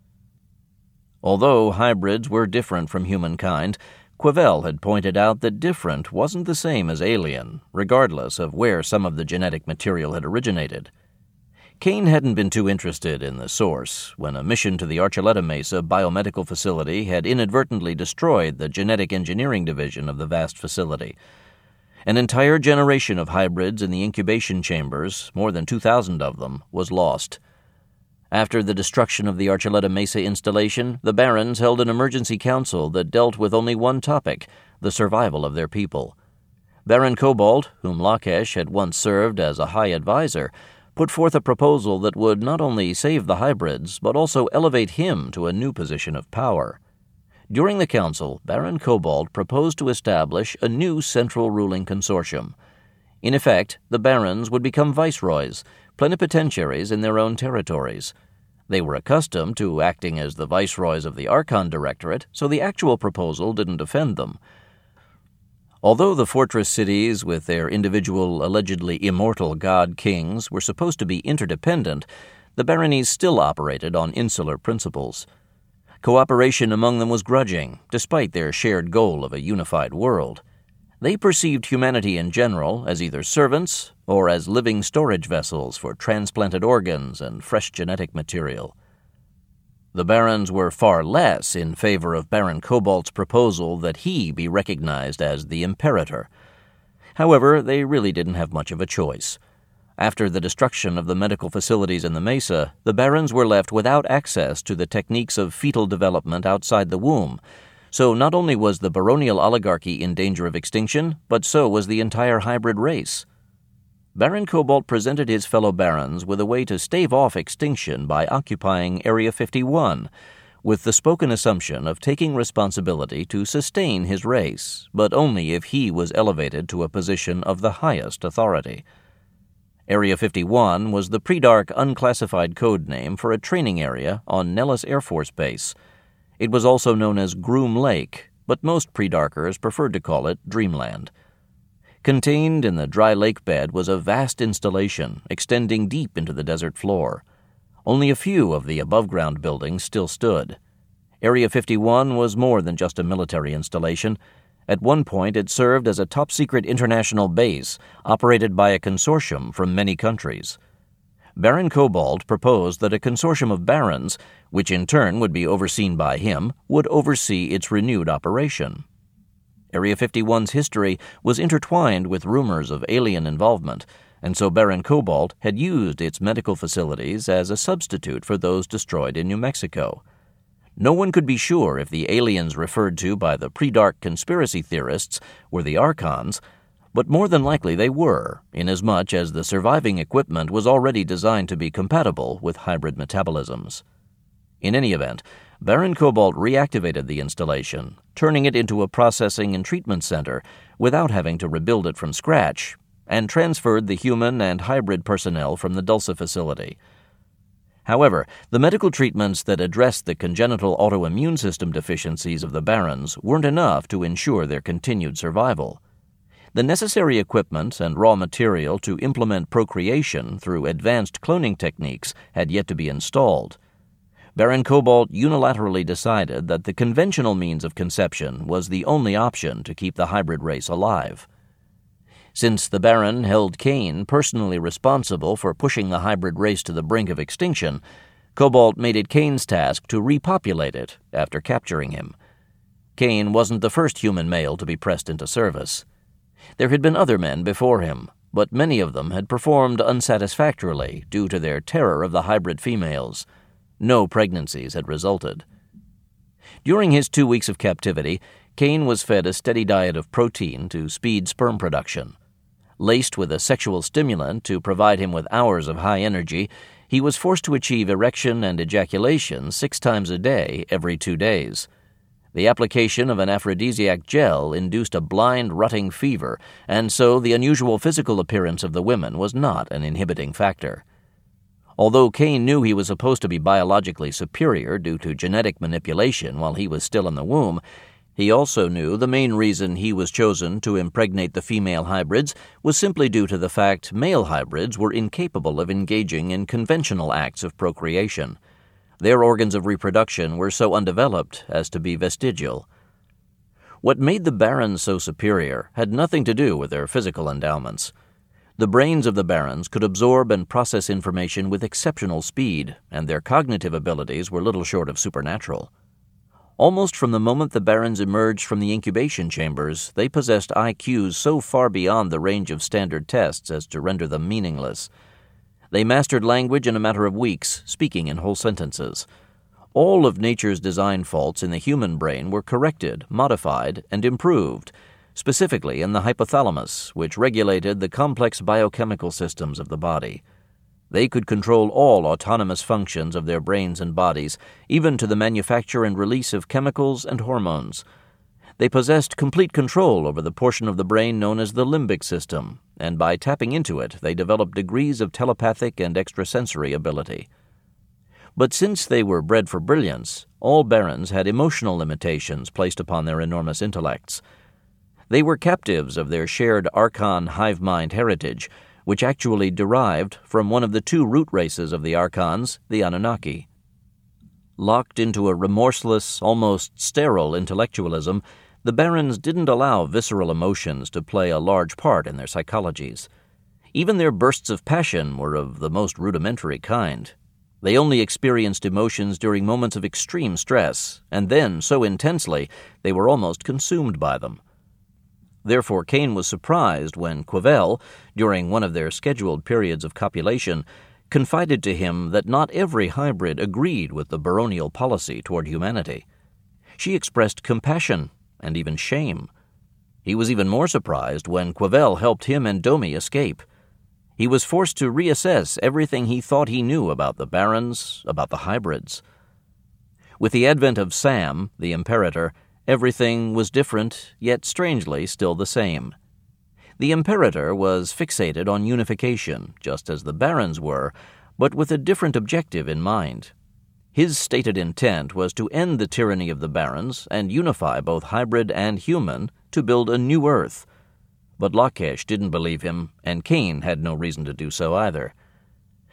Although hybrids were different from humankind, Quavel had pointed out that different wasn't the same as alien, regardless of where some of the genetic material had originated. Kane hadn't been too interested in the source when a mission to the Archuleta Mesa biomedical facility had inadvertently destroyed the genetic engineering division of the vast facility. An entire generation of hybrids in the incubation chambers, more than 2,000 of them, was lost. After the destruction of the Archuleta Mesa installation, the Barons held an emergency council that dealt with only one topic, the survival of their people. Baron Cobalt, whom Lakesh had once served as a high advisor, put forth a proposal that would not only save the hybrids, but also elevate him to a new position of power. During the council, Baron Cobalt proposed to establish a new central ruling consortium. In effect, the barons would become viceroys, plenipotentiaries in their own territories. They were accustomed to acting as the viceroys of the Archon Directorate, so the actual proposal didn't offend them. Although the fortress cities with their individual, allegedly immortal god-kings were supposed to be interdependent, the baronies still operated on insular principles. Cooperation among them was grudging, despite their shared goal of a unified world. They perceived humanity in general as either servants or as living storage vessels for transplanted organs and fresh genetic material. The barons were far less in favor of Baron Cobalt's proposal that he be recognized as the Imperator. However, they really didn't have much of a choice. After the destruction of the medical facilities in the Mesa, the barons were left without access to the techniques of fetal development outside the womb, so not only was the baronial oligarchy in danger of extinction, but so was the entire hybrid race. Baron Cobalt presented his fellow barons with a way to stave off extinction by occupying Area 51, with the spoken assumption of taking responsibility to sustain his race, but only if he was elevated to a position of the highest authority. Area 51 was the Predark unclassified code name for a training area on Nellis Air Force Base. It was also known as Groom Lake, but most Predarkers preferred to call it Dreamland. Contained in the dry lake bed was a vast installation extending deep into the desert floor. Only a few of the above-ground buildings still stood. Area 51 was more than just a military installation. At one point, it served as a top-secret international base operated by a consortium from many countries. Baron Cobalt proposed that a consortium of barons, which in turn would be overseen by him, would oversee its renewed operation. Area 51's history was intertwined with rumors of alien involvement, and so Baron Cobalt had used its medical facilities as a substitute for those destroyed in New Mexico. No one could be sure if the aliens referred to by the pre-dark conspiracy theorists were the Archons, but more than likely they were, inasmuch as the surviving equipment was already designed to be compatible with hybrid metabolisms. In any event, Baron Cobalt reactivated the installation, turning it into a processing and treatment center without having to rebuild it from scratch, and transferred the human and hybrid personnel from the Dulce facility. However, the medical treatments that addressed the congenital autoimmune system deficiencies of the Barons weren't enough to ensure their continued survival. The necessary equipment and raw material to implement procreation through advanced cloning techniques had yet to be installed. Baron Cobalt unilaterally decided that the conventional means of conception was the only option to keep the hybrid race alive. Since the Baron held Kane personally responsible for pushing the hybrid race to the brink of extinction, Cobalt made it Kane's task to repopulate it after capturing him. Kane wasn't the first human male to be pressed into service. There had been other men before him, but many of them had performed unsatisfactorily due to their terror of the hybrid females. No pregnancies had resulted. During his 2 weeks of captivity, Kane was fed a steady diet of protein to speed sperm production. Laced with a sexual stimulant to provide him with hours of high energy, he was forced to achieve erection and ejaculation 6 times a day every 2 days. The application of an aphrodisiac gel induced a blind, rutting fever, and so the unusual physical appearance of the women was not an inhibiting factor. Although Kane knew he was supposed to be biologically superior due to genetic manipulation while he was still in the womb, he also knew the main reason he was chosen to impregnate the female hybrids was simply due to the fact male hybrids were incapable of engaging in conventional acts of procreation. Their organs of reproduction were so undeveloped as to be vestigial. What made the Barons so superior had nothing to do with their physical endowments. The brains of the Barons could absorb and process information with exceptional speed, and their cognitive abilities were little short of supernatural. Almost from the moment the Barons emerged from the incubation chambers, they possessed IQs so far beyond the range of standard tests as to render them meaningless. They mastered language in a matter of weeks, speaking in whole sentences. All of nature's design faults in the human brain were corrected, modified, and improved, specifically in the hypothalamus, which regulated the complex biochemical systems of the body. They could control all autonomous functions of their brains and bodies, even to the manufacture and release of chemicals and hormones. They possessed complete control over the portion of the brain known as the limbic system, and by tapping into it, they developed degrees of telepathic and extrasensory ability. But since they were bred for brilliance, all Barons had emotional limitations placed upon their enormous intellects. They were captives of their shared Archon hive mind heritage, which actually derived from one of the 2 root races of the Archons, the Anunnaki. Locked into a remorseless, almost sterile intellectualism, the Barons didn't allow visceral emotions to play a large part in their psychologies. Even their bursts of passion were of the most rudimentary kind. They only experienced emotions during moments of extreme stress, and then so intensely they were almost consumed by them. Therefore, Kane was surprised when Quevelle, during one of their scheduled periods of copulation, confided to him that not every hybrid agreed with the baronial policy toward humanity. She expressed compassion and even shame. He was even more surprised when Quevelle helped him and Domi escape. He was forced to reassess everything he thought he knew about the Barons, about the hybrids. With the advent of Sam, the Imperator, everything was different, yet strangely still the same. The Imperator was fixated on unification, just as the Barons were, but with a different objective in mind. His stated intent was to end the tyranny of the Barons and unify both hybrid and human to build a new Earth. But Lakesh didn't believe him, and Kane had no reason to do so either.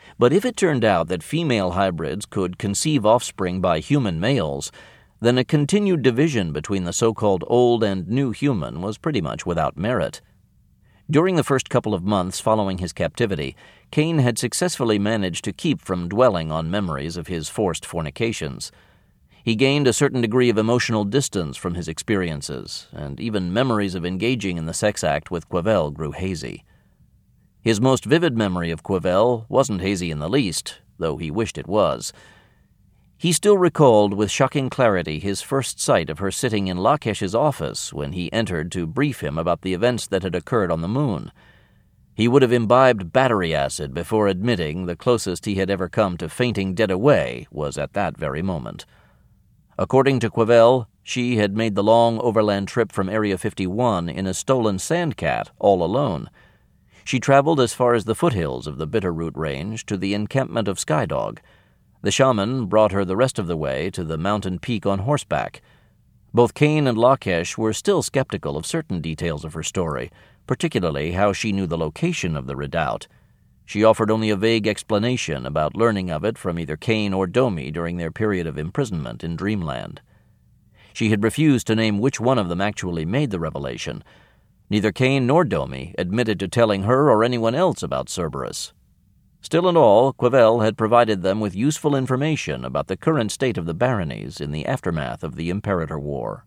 But if it turned out that female hybrids could conceive offspring by human males, then a continued division between the so-called old and new human was pretty much without merit. During the first couple of months following his captivity, Kane had successfully managed to keep from dwelling on memories of his forced fornications. He gained a certain degree of emotional distance from his experiences, and even memories of engaging in the sex act with Quevelle grew hazy. His most vivid memory of Quevelle wasn't hazy in the least, though he wished it was. He still recalled with shocking clarity his first sight of her sitting in Lakesh's office when he entered to brief him about the events that had occurred on the moon. He would have imbibed battery acid before admitting the closest he had ever come to fainting dead away was at that very moment. According to Quevelle, she had made the long overland trip from Area 51 in a stolen Sandcat all alone. She traveled as far as the foothills of the Bitterroot Range to the encampment of Skydog. The shaman brought her the rest of the way to the mountain peak on horseback. Both Kane and Lakesh were still skeptical of certain details of her story, particularly how she knew the location of the redoubt. She offered only a vague explanation about learning of it from either Kane or Domi during their period of imprisonment in Dreamland. She had refused to name which one of them actually made the revelation. Neither Kane nor Domi admitted to telling her or anyone else about Cerberus. Still and all, Quevelle had provided them with useful information about the current state of the baronies in the aftermath of the Imperator War.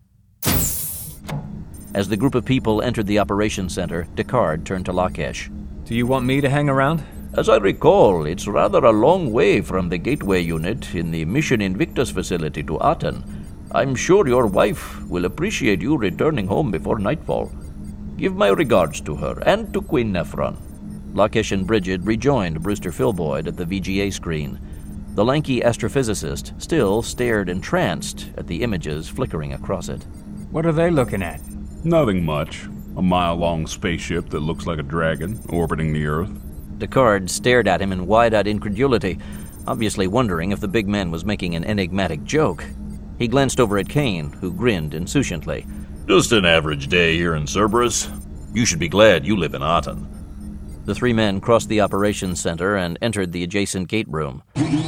As the group of people entered the operations center, Descartes turned to Lakesh. Do you want me to hang around? As I recall, it's rather a long way from the Gateway unit in the Mission Invictus facility to Aten. I'm sure your wife will appreciate you returning home before nightfall. Give my regards to her and to Queen Nephron. Lakesh and Brigid rejoined Brewster Philboyd at the VGA screen. The lanky astrophysicist still stared entranced at the images flickering across it. What are they looking at? Nothing much. A mile-long spaceship that looks like a dragon orbiting the Earth. Descartes stared at him in wide-eyed incredulity, obviously wondering if the big man was making an enigmatic joke. He glanced over at Kane, who grinned insouciantly. Just an average day here in Cerberus. You should be glad you live in Aten. The three men crossed the operations center and entered the adjacent gate room.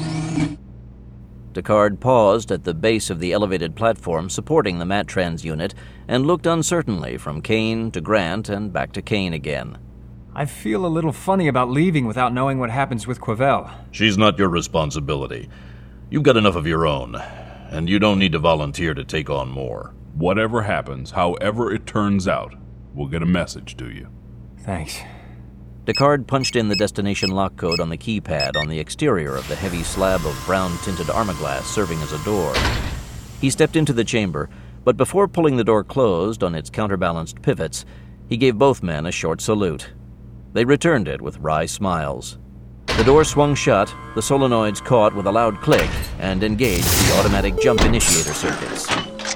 Descartes paused at the base of the elevated platform supporting the Matrans unit and looked uncertainly from Kane to Grant and back to Kane again. I feel a little funny about leaving without knowing what happens with Quevelle. She's not your responsibility. You've got enough of your own, and you don't need to volunteer to take on more. Whatever happens, however it turns out, we'll get a message to you. Thanks. Descartes punched in the destination lock code on the keypad on the exterior of the heavy slab of brown-tinted armorglass serving as a door. He stepped into the chamber, but before pulling the door closed on its counterbalanced pivots, he gave both men a short salute. They returned it with wry smiles. The door swung shut, the solenoids caught with a loud click, and engaged the automatic jump initiator circuits.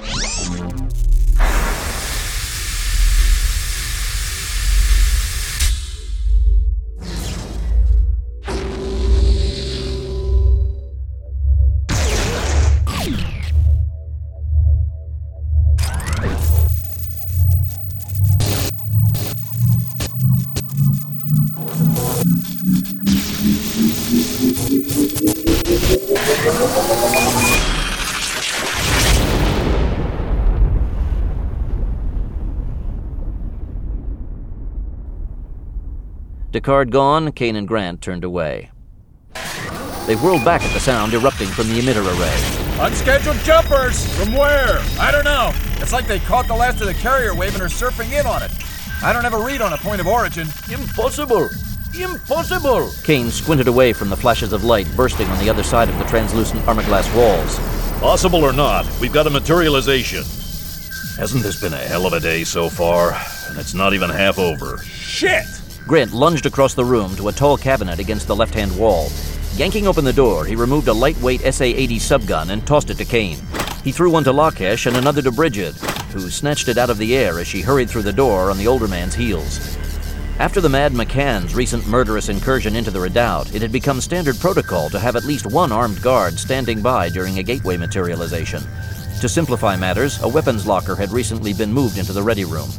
Descartes gone, Kane and Grant turned away. They whirled back at the sound erupting from the emitter array. Unscheduled jumpers! From where? I don't know. It's like they caught the last of the carrier wave and are surfing in on it. I don't have a read on a point of origin. Impossible! Impossible! Kane squinted away from the flashes of light bursting on the other side of the translucent armorglass walls. Possible or not, we've got a materialization. Hasn't this been a hell of a day so far? And it's not even half over. Shit! Grant lunged across the room to a tall cabinet against the left-hand wall. Yanking open the door, he removed a lightweight SA-80 subgun and tossed it to Kane. He threw one to Lakesh and another to Brigid, who snatched it out of the air as she hurried through the door on the older man's heels. After the Mad McCann's recent murderous incursion into the redoubt, it had become standard protocol to have at least one armed guard standing by during a gateway materialization. To simplify matters, a weapons locker had recently been moved into the ready room.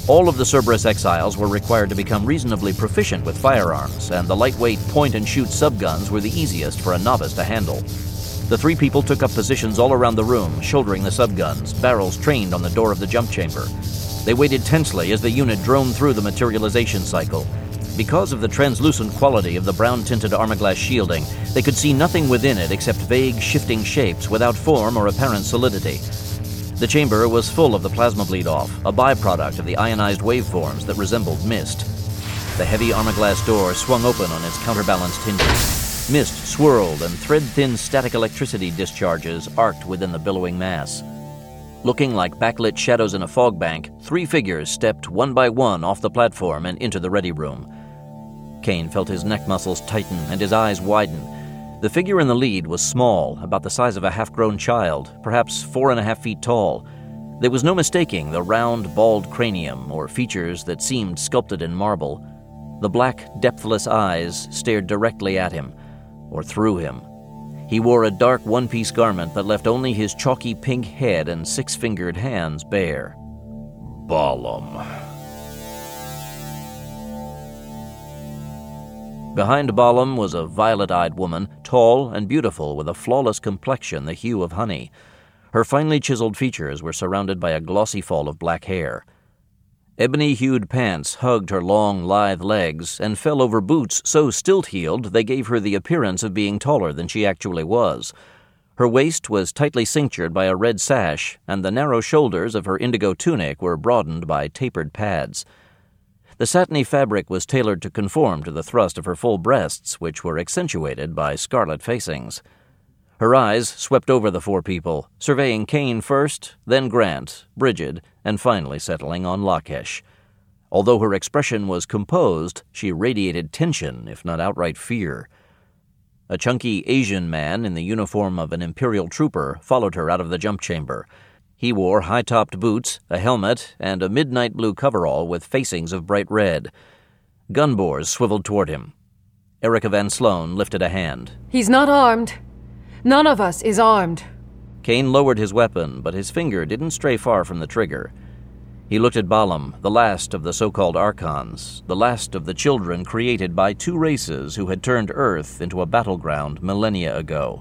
All of the Cerberus exiles were required to become reasonably proficient with firearms, and the lightweight point-and-shoot subguns were the easiest for a novice to handle. The three people took up positions all around the room, shouldering the subguns, barrels trained on the door of the jump chamber. They waited tensely as the unit droned through the materialization cycle. Because of the translucent quality of the brown-tinted armor-glass shielding, they could see nothing within it except vague, shifting shapes without form or apparent solidity. The chamber was full of the plasma bleed-off, a byproduct of the ionized waveforms that resembled mist. The heavy armor-glass door swung open on its counterbalanced hinges. Mist swirled and thread-thin static electricity discharges arced within the billowing mass. Looking like backlit shadows in a fog bank, three figures stepped one by one off the platform and into the ready room. Kane felt his neck muscles tighten and his eyes widen. The figure in the lead was small, about the size of a half-grown child, perhaps 4.5 feet tall. There was no mistaking the round, bald cranium or features that seemed sculpted in marble. The black, depthless eyes stared directly at him, or through him. He wore a dark one-piece garment that left only his chalky pink head and six-fingered hands bare. Balam. Behind Balam was a violet-eyed woman, tall and beautiful with a flawless complexion the hue of honey. Her finely chiseled features were surrounded by a glossy fall of black hair. Ebony-hued pants hugged her long, lithe legs and fell over boots so stilt-heeled they gave her the appearance of being taller than she actually was. Her waist was tightly cinctured by a red sash, and the narrow shoulders of her indigo tunic were broadened by tapered pads. The satiny fabric was tailored to conform to the thrust of her full breasts, which were accentuated by scarlet facings. Her eyes swept over the four people, surveying Kane first, then Grant, Brigid, and finally settling on Lakesh. Although her expression was composed, she radiated tension, if not outright fear. A chunky Asian man in the uniform of an Imperial trooper followed her out of the jump chamber. He wore high-topped boots, a helmet, and a midnight blue coverall with facings of bright red. Gun bores swiveled toward him. Erica Van Sloan lifted a hand. He's not armed. None of us is armed. Kane lowered his weapon, but his finger didn't stray far from the trigger. He looked at Balam, the last of the so-called Archons, the last of the children created by two races who had turned Earth into a battleground millennia ago.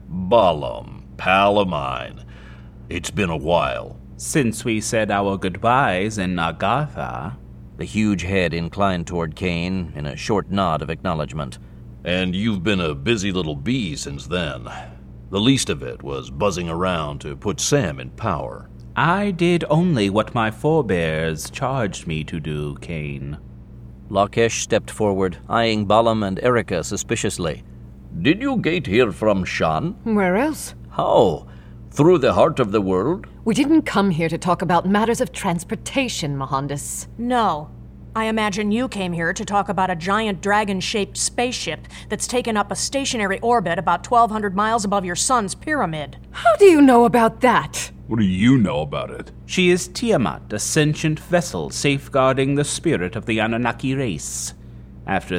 Balam, pal of mine. It's been a while. Since we said our goodbyes in Agartha. The huge head inclined toward Kane in a short nod of acknowledgement. And you've been a busy little bee since then. The least of it was buzzing around to put Sam in power. I did only what my forebears charged me to do, Kane. Lakesh stepped forward, eyeing Balam and Erica suspiciously. Did you gate here from Shan? Where else? How? Through the heart of the world? We didn't come here to talk about matters of transportation, Mohandas. No. I imagine you came here to talk about a giant dragon-shaped spaceship that's taken up a stationary orbit about 1,200 miles above your sun's pyramid. How do you know about that? What do you know about it? She is Tiamat, a sentient vessel safeguarding the spirit of the Anunnaki race. After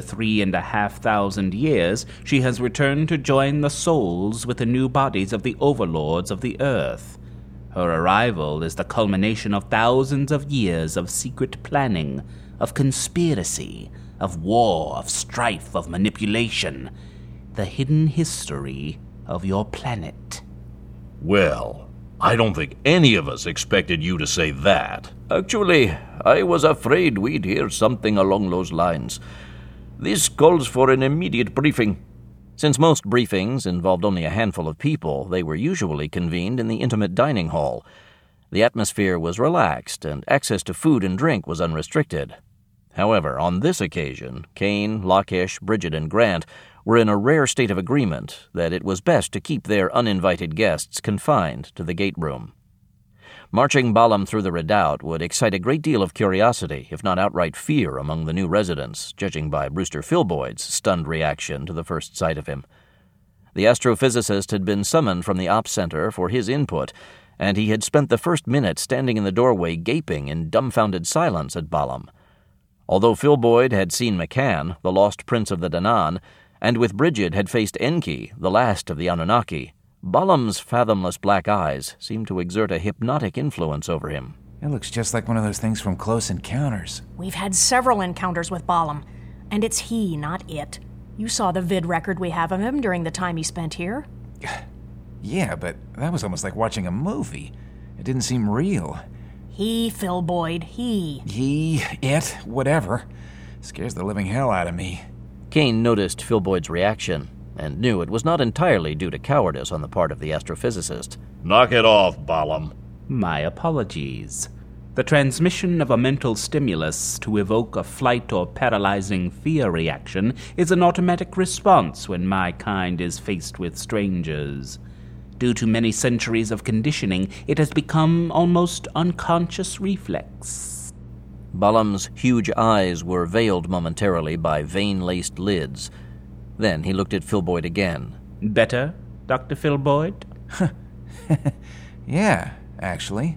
3,500 years, she has returned to join the souls with the new bodies of the overlords of the earth. Her arrival is the culmination of thousands of years of secret planning, of conspiracy, of war, of strife, of manipulation. The hidden history of your planet. Well, I don't think any of us expected you to say that. Actually, I was afraid we'd hear something along those lines. This calls for an immediate briefing. Since most briefings involved only a handful of people, they were usually convened in the intimate dining hall. The atmosphere was relaxed, and access to food and drink was unrestricted. However, on this occasion, Kane, Lakesh, Brigid, and Grant were in a rare state of agreement that it was best to keep their uninvited guests confined to the gate room. Marching Balam through the redoubt would excite a great deal of curiosity, if not outright fear, among the new residents, judging by Brewster Philboyd's stunned reaction to the first sight of him. The astrophysicist had been summoned from the Ops Center for his input, and he had spent the first minute standing in the doorway gaping in dumbfounded silence at Balam. Although Philboyd had seen McCann, the lost prince of the Danann, and with Brigid had faced Enki, the last of the Anunnaki, Balam's fathomless black eyes seemed to exert a hypnotic influence over him. It looks just like one of those things from Close Encounters. We've had several encounters with Balam, and it's he, not it. You saw the vid record we have of him during the time he spent here. Yeah, but that was almost like watching a movie. It didn't seem real. He, Phil Boyd, he. It, whatever. Scares the living hell out of me. Kane noticed Phil Boyd's reaction and knew it was not entirely due to cowardice on the part of the astrophysicist. Knock it off, Balam. My apologies. The transmission of a mental stimulus to evoke a flight or paralyzing fear reaction is an automatic response when my kind is faced with strangers. Due to many centuries of conditioning, it has become almost unconscious reflex. Balam's huge eyes were veiled momentarily by vein-laced lids. Then he looked at Phil Boyd again. Better, Dr. Phil Boyd? Yeah, actually.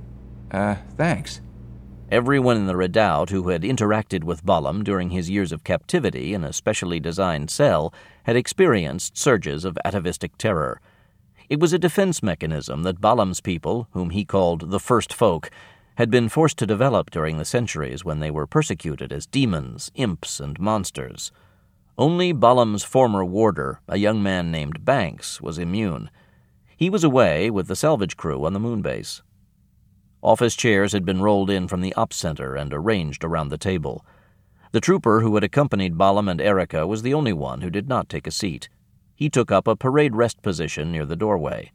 Thanks. Everyone in the redoubt who had interacted with Balam during his years of captivity in a specially designed cell had experienced surges of atavistic terror. It was a defense mechanism that Balam's people, whom he called the First Folk, had been forced to develop during the centuries when they were persecuted as demons, imps, and monsters. Only Balam's former warder, a young man named Banks, was immune. He was away with the salvage crew on the moon base. Office chairs had been rolled in from the ops center and arranged around the table. The trooper who had accompanied Balam and Erica was the only one who did not take a seat. He took up a parade rest position near the doorway.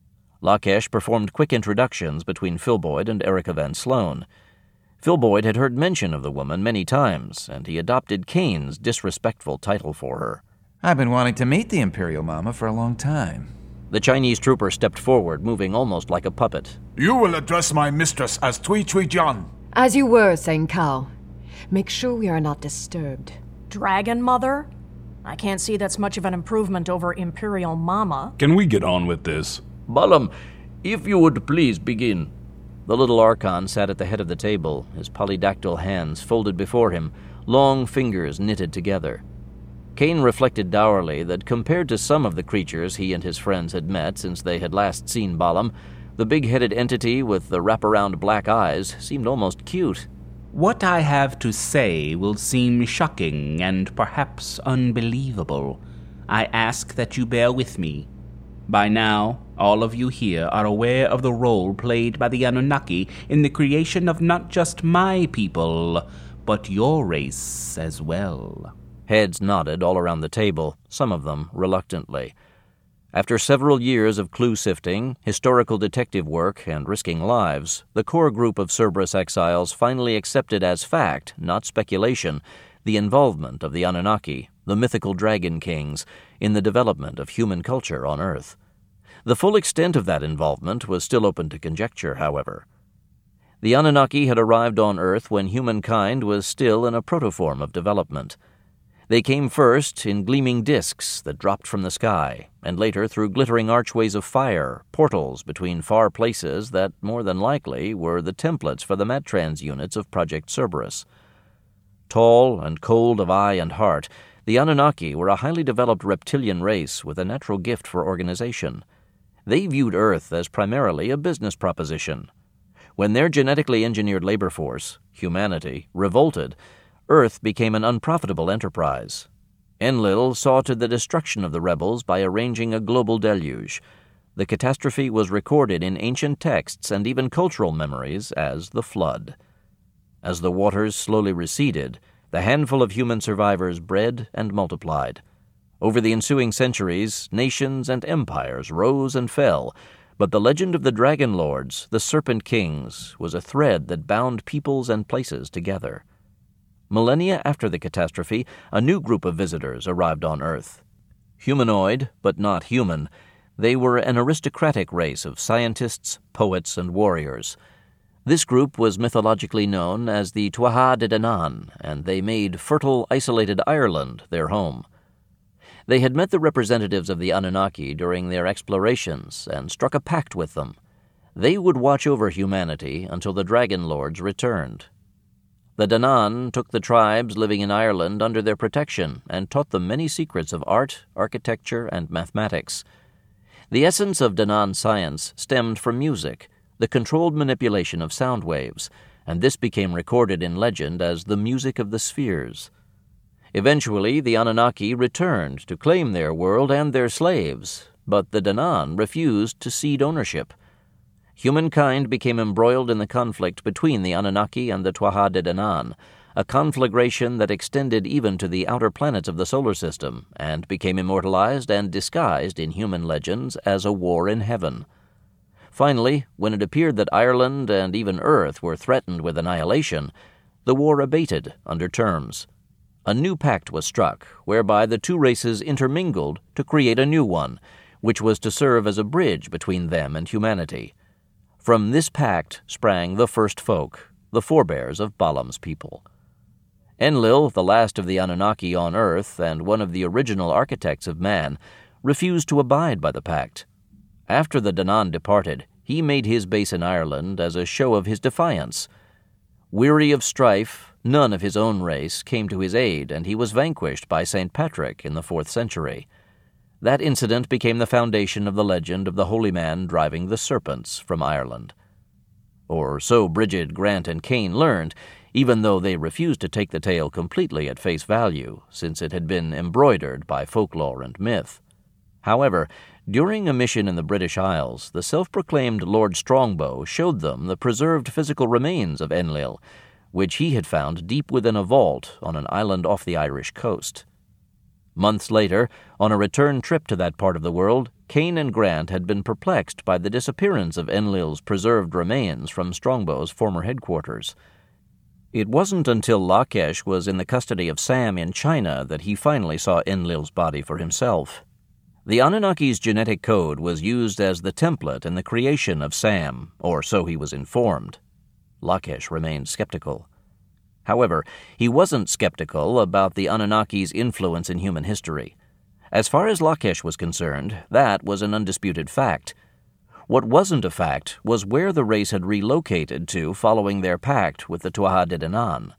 Lakesh performed quick introductions between Phil Boyd and Erica Van Sloan. Phil Boyd had heard mention of the woman many times, and he adopted Kane's disrespectful title for her. I've been wanting to meet the Imperial Mama for a long time. The Chinese trooper stepped forward, moving almost like a puppet. You will address my mistress as Tui Chui Jian. As you were, Saint Kao. Make sure we are not disturbed. Dragon Mother? I can't see that's much of an improvement over Imperial Mama. Can we get on with this? Balam, if you would please begin. The little Archon sat at the head of the table, his polydactyl hands folded before him, long fingers knitted together. Kane reflected dourly that compared to some of the creatures he and his friends had met since they had last seen Balam, the big-headed entity with the wraparound black eyes seemed almost cute. What I have to say will seem shocking and perhaps unbelievable. I ask that you bear with me. By now, all of you here are aware of the role played by the Anunnaki in the creation of not just my people, but your race as well. Heads nodded all around the table, some of them reluctantly. After several years of clue sifting, historical detective work, and risking lives, the core group of Cerberus exiles finally accepted as fact, not speculation, the involvement of the Anunnaki, the mythical dragon kings, in the development of human culture on Earth. The full extent of that involvement was still open to conjecture, however. The Anunnaki had arrived on Earth when humankind was still in a protoform of development. They came first in gleaming disks that dropped from the sky, and later through glittering archways of fire, portals between far places that, more than likely, were the templates for the Matrans units of Project Cerberus. Tall and cold of eye and heart, the Anunnaki were a highly developed reptilian race with a natural gift for organization. They viewed Earth as primarily a business proposition. When their genetically engineered labor force, humanity, revolted, Earth became an unprofitable enterprise. Enlil saw to the destruction of the rebels by arranging a global deluge. The catastrophe was recorded in ancient texts and even cultural memories as the Flood. As the waters slowly receded, the handful of human survivors bred and multiplied. Over the ensuing centuries, nations and empires rose and fell, but the legend of the Dragon Lords, the Serpent Kings, was a thread that bound peoples and places together. Millennia after the catastrophe, a new group of visitors arrived on Earth. Humanoid, but not human, they were an aristocratic race of scientists, poets, and warriors. This group was mythologically known as the Tuatha De Danann, and they made fertile, isolated Ireland their home. They had met the representatives of the Anunnaki during their explorations and struck a pact with them. They would watch over humanity until the Dragon Lords returned. The Danann took the tribes living in Ireland under their protection and taught them many secrets of art, architecture, and mathematics. The essence of Danann science stemmed from music, the controlled manipulation of sound waves, and this became recorded in legend as the music of the spheres. Eventually, the Anunnaki returned to claim their world and their slaves, but the Danann refused to cede ownership. Humankind became embroiled in the conflict between the Anunnaki and the Tuatha De Danann, a conflagration that extended even to the outer planets of the solar system and became immortalized and disguised in human legends as a war in heaven. Finally, when it appeared that Ireland and even Earth were threatened with annihilation, the war abated under terms. A new pact was struck, whereby the two races intermingled to create a new one, which was to serve as a bridge between them and humanity. From this pact sprang the first folk, the forebears of Balaam's people. Enlil, the last of the Anunnaki on Earth and one of the original architects of man, refused to abide by the pact. After the Danann departed, he made his base in Ireland as a show of his defiance. Weary of strife, none of his own race came to his aid, and he was vanquished by St. Patrick in the 4th century. That incident became the foundation of the legend of the holy man driving the serpents from Ireland. Or so Brigid, Grant, and Kane learned, even though they refused to take the tale completely at face value, since it had been embroidered by folklore and myth. However, during a mission in the British Isles, the self-proclaimed Lord Strongbow showed them the preserved physical remains of Enlil, which he had found deep within a vault on an island off the Irish coast. Months later, on a return trip to that part of the world, Kane and Grant had been perplexed by the disappearance of Enlil's preserved remains from Strongbow's former headquarters. It wasn't until Lhakesh was in the custody of Sam in China that he finally saw Enlil's body for himself. The Anunnaki's genetic code was used as the template in the creation of Sam, or so he was informed. Lhakesh remained skeptical. However, he wasn't skeptical about the Anunnaki's influence in human history. As far as Lhakesh was concerned, that was an undisputed fact. What wasn't a fact was where the race had relocated to following their pact with the Tuatha De Danann.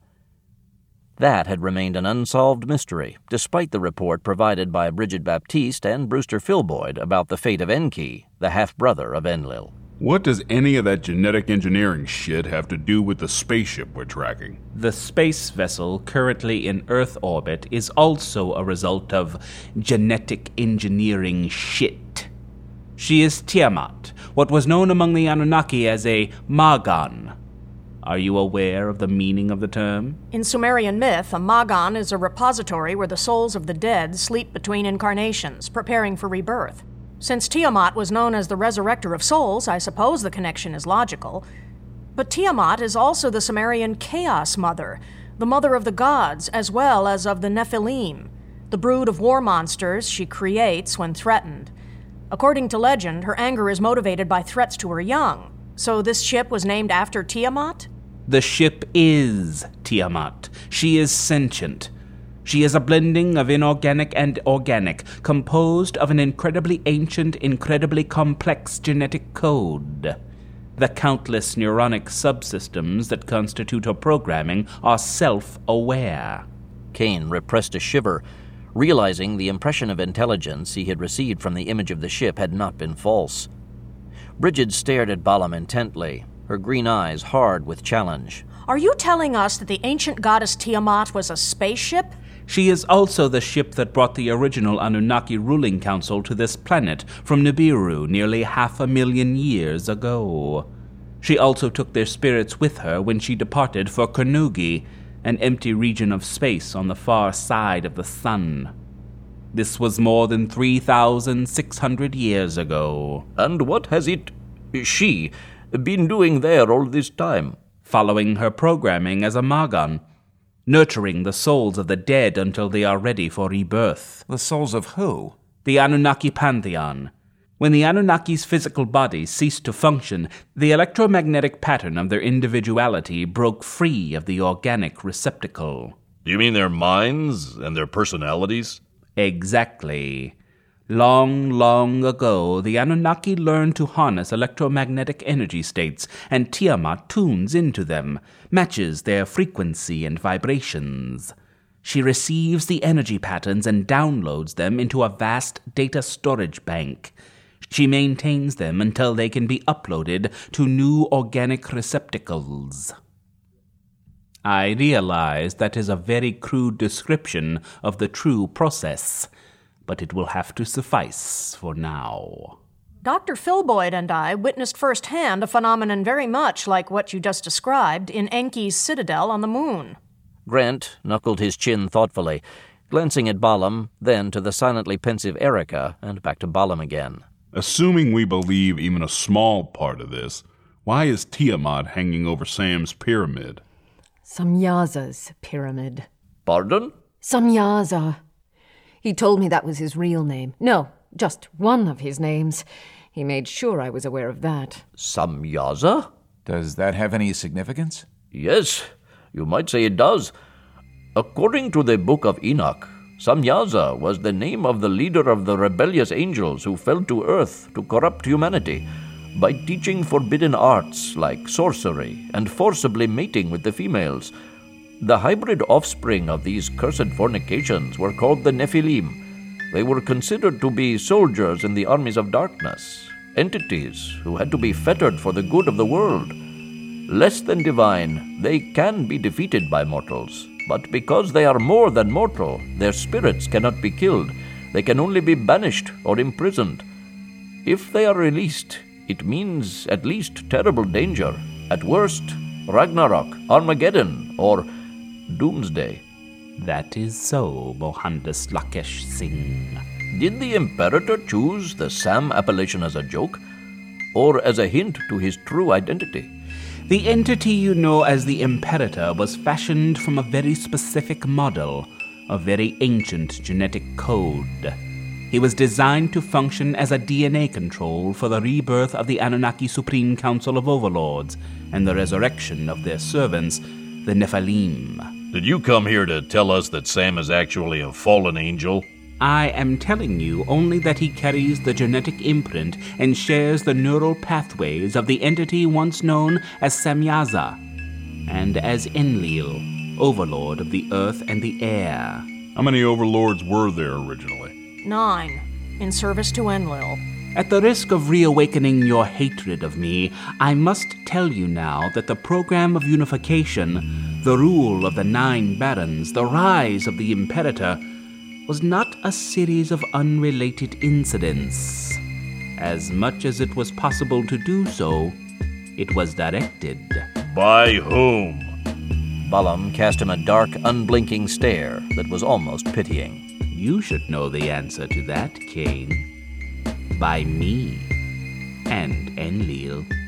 That had remained an unsolved mystery, despite the report provided by Brigid Baptiste and Brewster Filboid about the fate of Enki, the half-brother of Enlil. What does any of that genetic engineering shit have to do with the spaceship we're tracking? The space vessel currently in Earth orbit is also a result of genetic engineering shit. She is Tiamat, what was known among the Anunnaki as a Magan. Are you aware of the meaning of the term? In Sumerian myth, a Magan is a repository where the souls of the dead sleep between incarnations, preparing for rebirth. Since Tiamat was known as the resurrector of souls, I suppose the connection is logical. But Tiamat is also the Sumerian chaos mother, the mother of the gods as well as of the Nephilim, the brood of war monsters she creates when threatened. According to legend, her anger is motivated by threats to her young. So this ship was named after Tiamat? The ship is Tiamat. She is sentient. She is a blending of inorganic and organic, composed of an incredibly ancient, incredibly complex genetic code. The countless neuronic subsystems that constitute her programming are self-aware. Kane repressed a shiver, realizing the impression of intelligence he had received from the image of the ship had not been false. Brigid stared at Balaam intently, her green eyes hard with challenge. Are you telling us that the ancient goddess Tiamat was a spaceship? She is also the ship that brought the original Anunnaki ruling council to this planet from Nibiru nearly 500,000 years ago. She also took their spirits with her when she departed for Kernugi, an empty region of space on the far side of the sun. This was more than 3,600 years ago. And what has she, been doing there all this time? Following her programming as a Magan, nurturing the souls of the dead until they are ready for rebirth. The souls of who? The Anunnaki Pantheon. When the Anunnaki's physical bodies ceased to function, the electromagnetic pattern of their individuality broke free of the organic receptacle. Do you mean their minds and their personalities? Exactly. Long, long ago, the Anunnaki learned to harness electromagnetic energy states, and Tiamat tunes into them, matches their frequency and vibrations. She receives the energy patterns and downloads them into a vast data storage bank. She maintains them until they can be uploaded to new organic receptacles. I realize that is a very crude description of the true process, but it will have to suffice for now. Dr. Philboyd and I witnessed firsthand a phenomenon very much like what you just described in Enki's citadel on the moon. Grant knuckled his chin thoughtfully, glancing at Balam, then to the silently pensive Erica, and back to Balam again. Assuming we believe even a small part of this, why is Tiamat hanging over Sam's pyramid? Samyaza's pyramid. Pardon? Samyaza. He told me that was his real name. No, just one of his names. He made sure I was aware of that. Samyaza? Does that have any significance? Yes, you might say it does. According to the Book of Enoch, Samyaza was the name of the leader of the rebellious angels who fell to earth to corrupt humanity by teaching forbidden arts like sorcery and forcibly mating with the females. The hybrid offspring of these cursed fornications were called the Nephilim. They were considered to be soldiers in the armies of darkness, entities who had to be fettered for the good of the world. Less than divine, they can be defeated by mortals, but because they are more than mortal, their spirits cannot be killed. They can only be banished or imprisoned. If they are released, it means at least terrible danger. At worst, Ragnarok, Armageddon, or Doomsday. That is so, Mohandas Lakesh Singh. Did the Imperator choose the Sam appellation as a joke, or as a hint to his true identity? The entity you know as the Imperator was fashioned from a very specific model, a very ancient genetic code. He was designed to function as a DNA control for the rebirth of the Anunnaki Supreme Council of Overlords and the resurrection of their servants, the Nephilim. Did you come here to tell us that Sam is actually a fallen angel? I am telling you only that he carries the genetic imprint and shares the neural pathways of the entity once known as Samyaza, and as Enlil, overlord of the earth and the air. How many overlords were there originally? 9, in service to Enlil. At the risk of reawakening your hatred of me, I must tell you now that the program of unification, the rule of the 9 barons, the rise of the Imperator, was not a series of unrelated incidents. As much as it was possible to do so, it was directed. By whom? Balam cast him a dark, unblinking stare that was almost pitying. You should know the answer to that, Cain. By me and Enlil.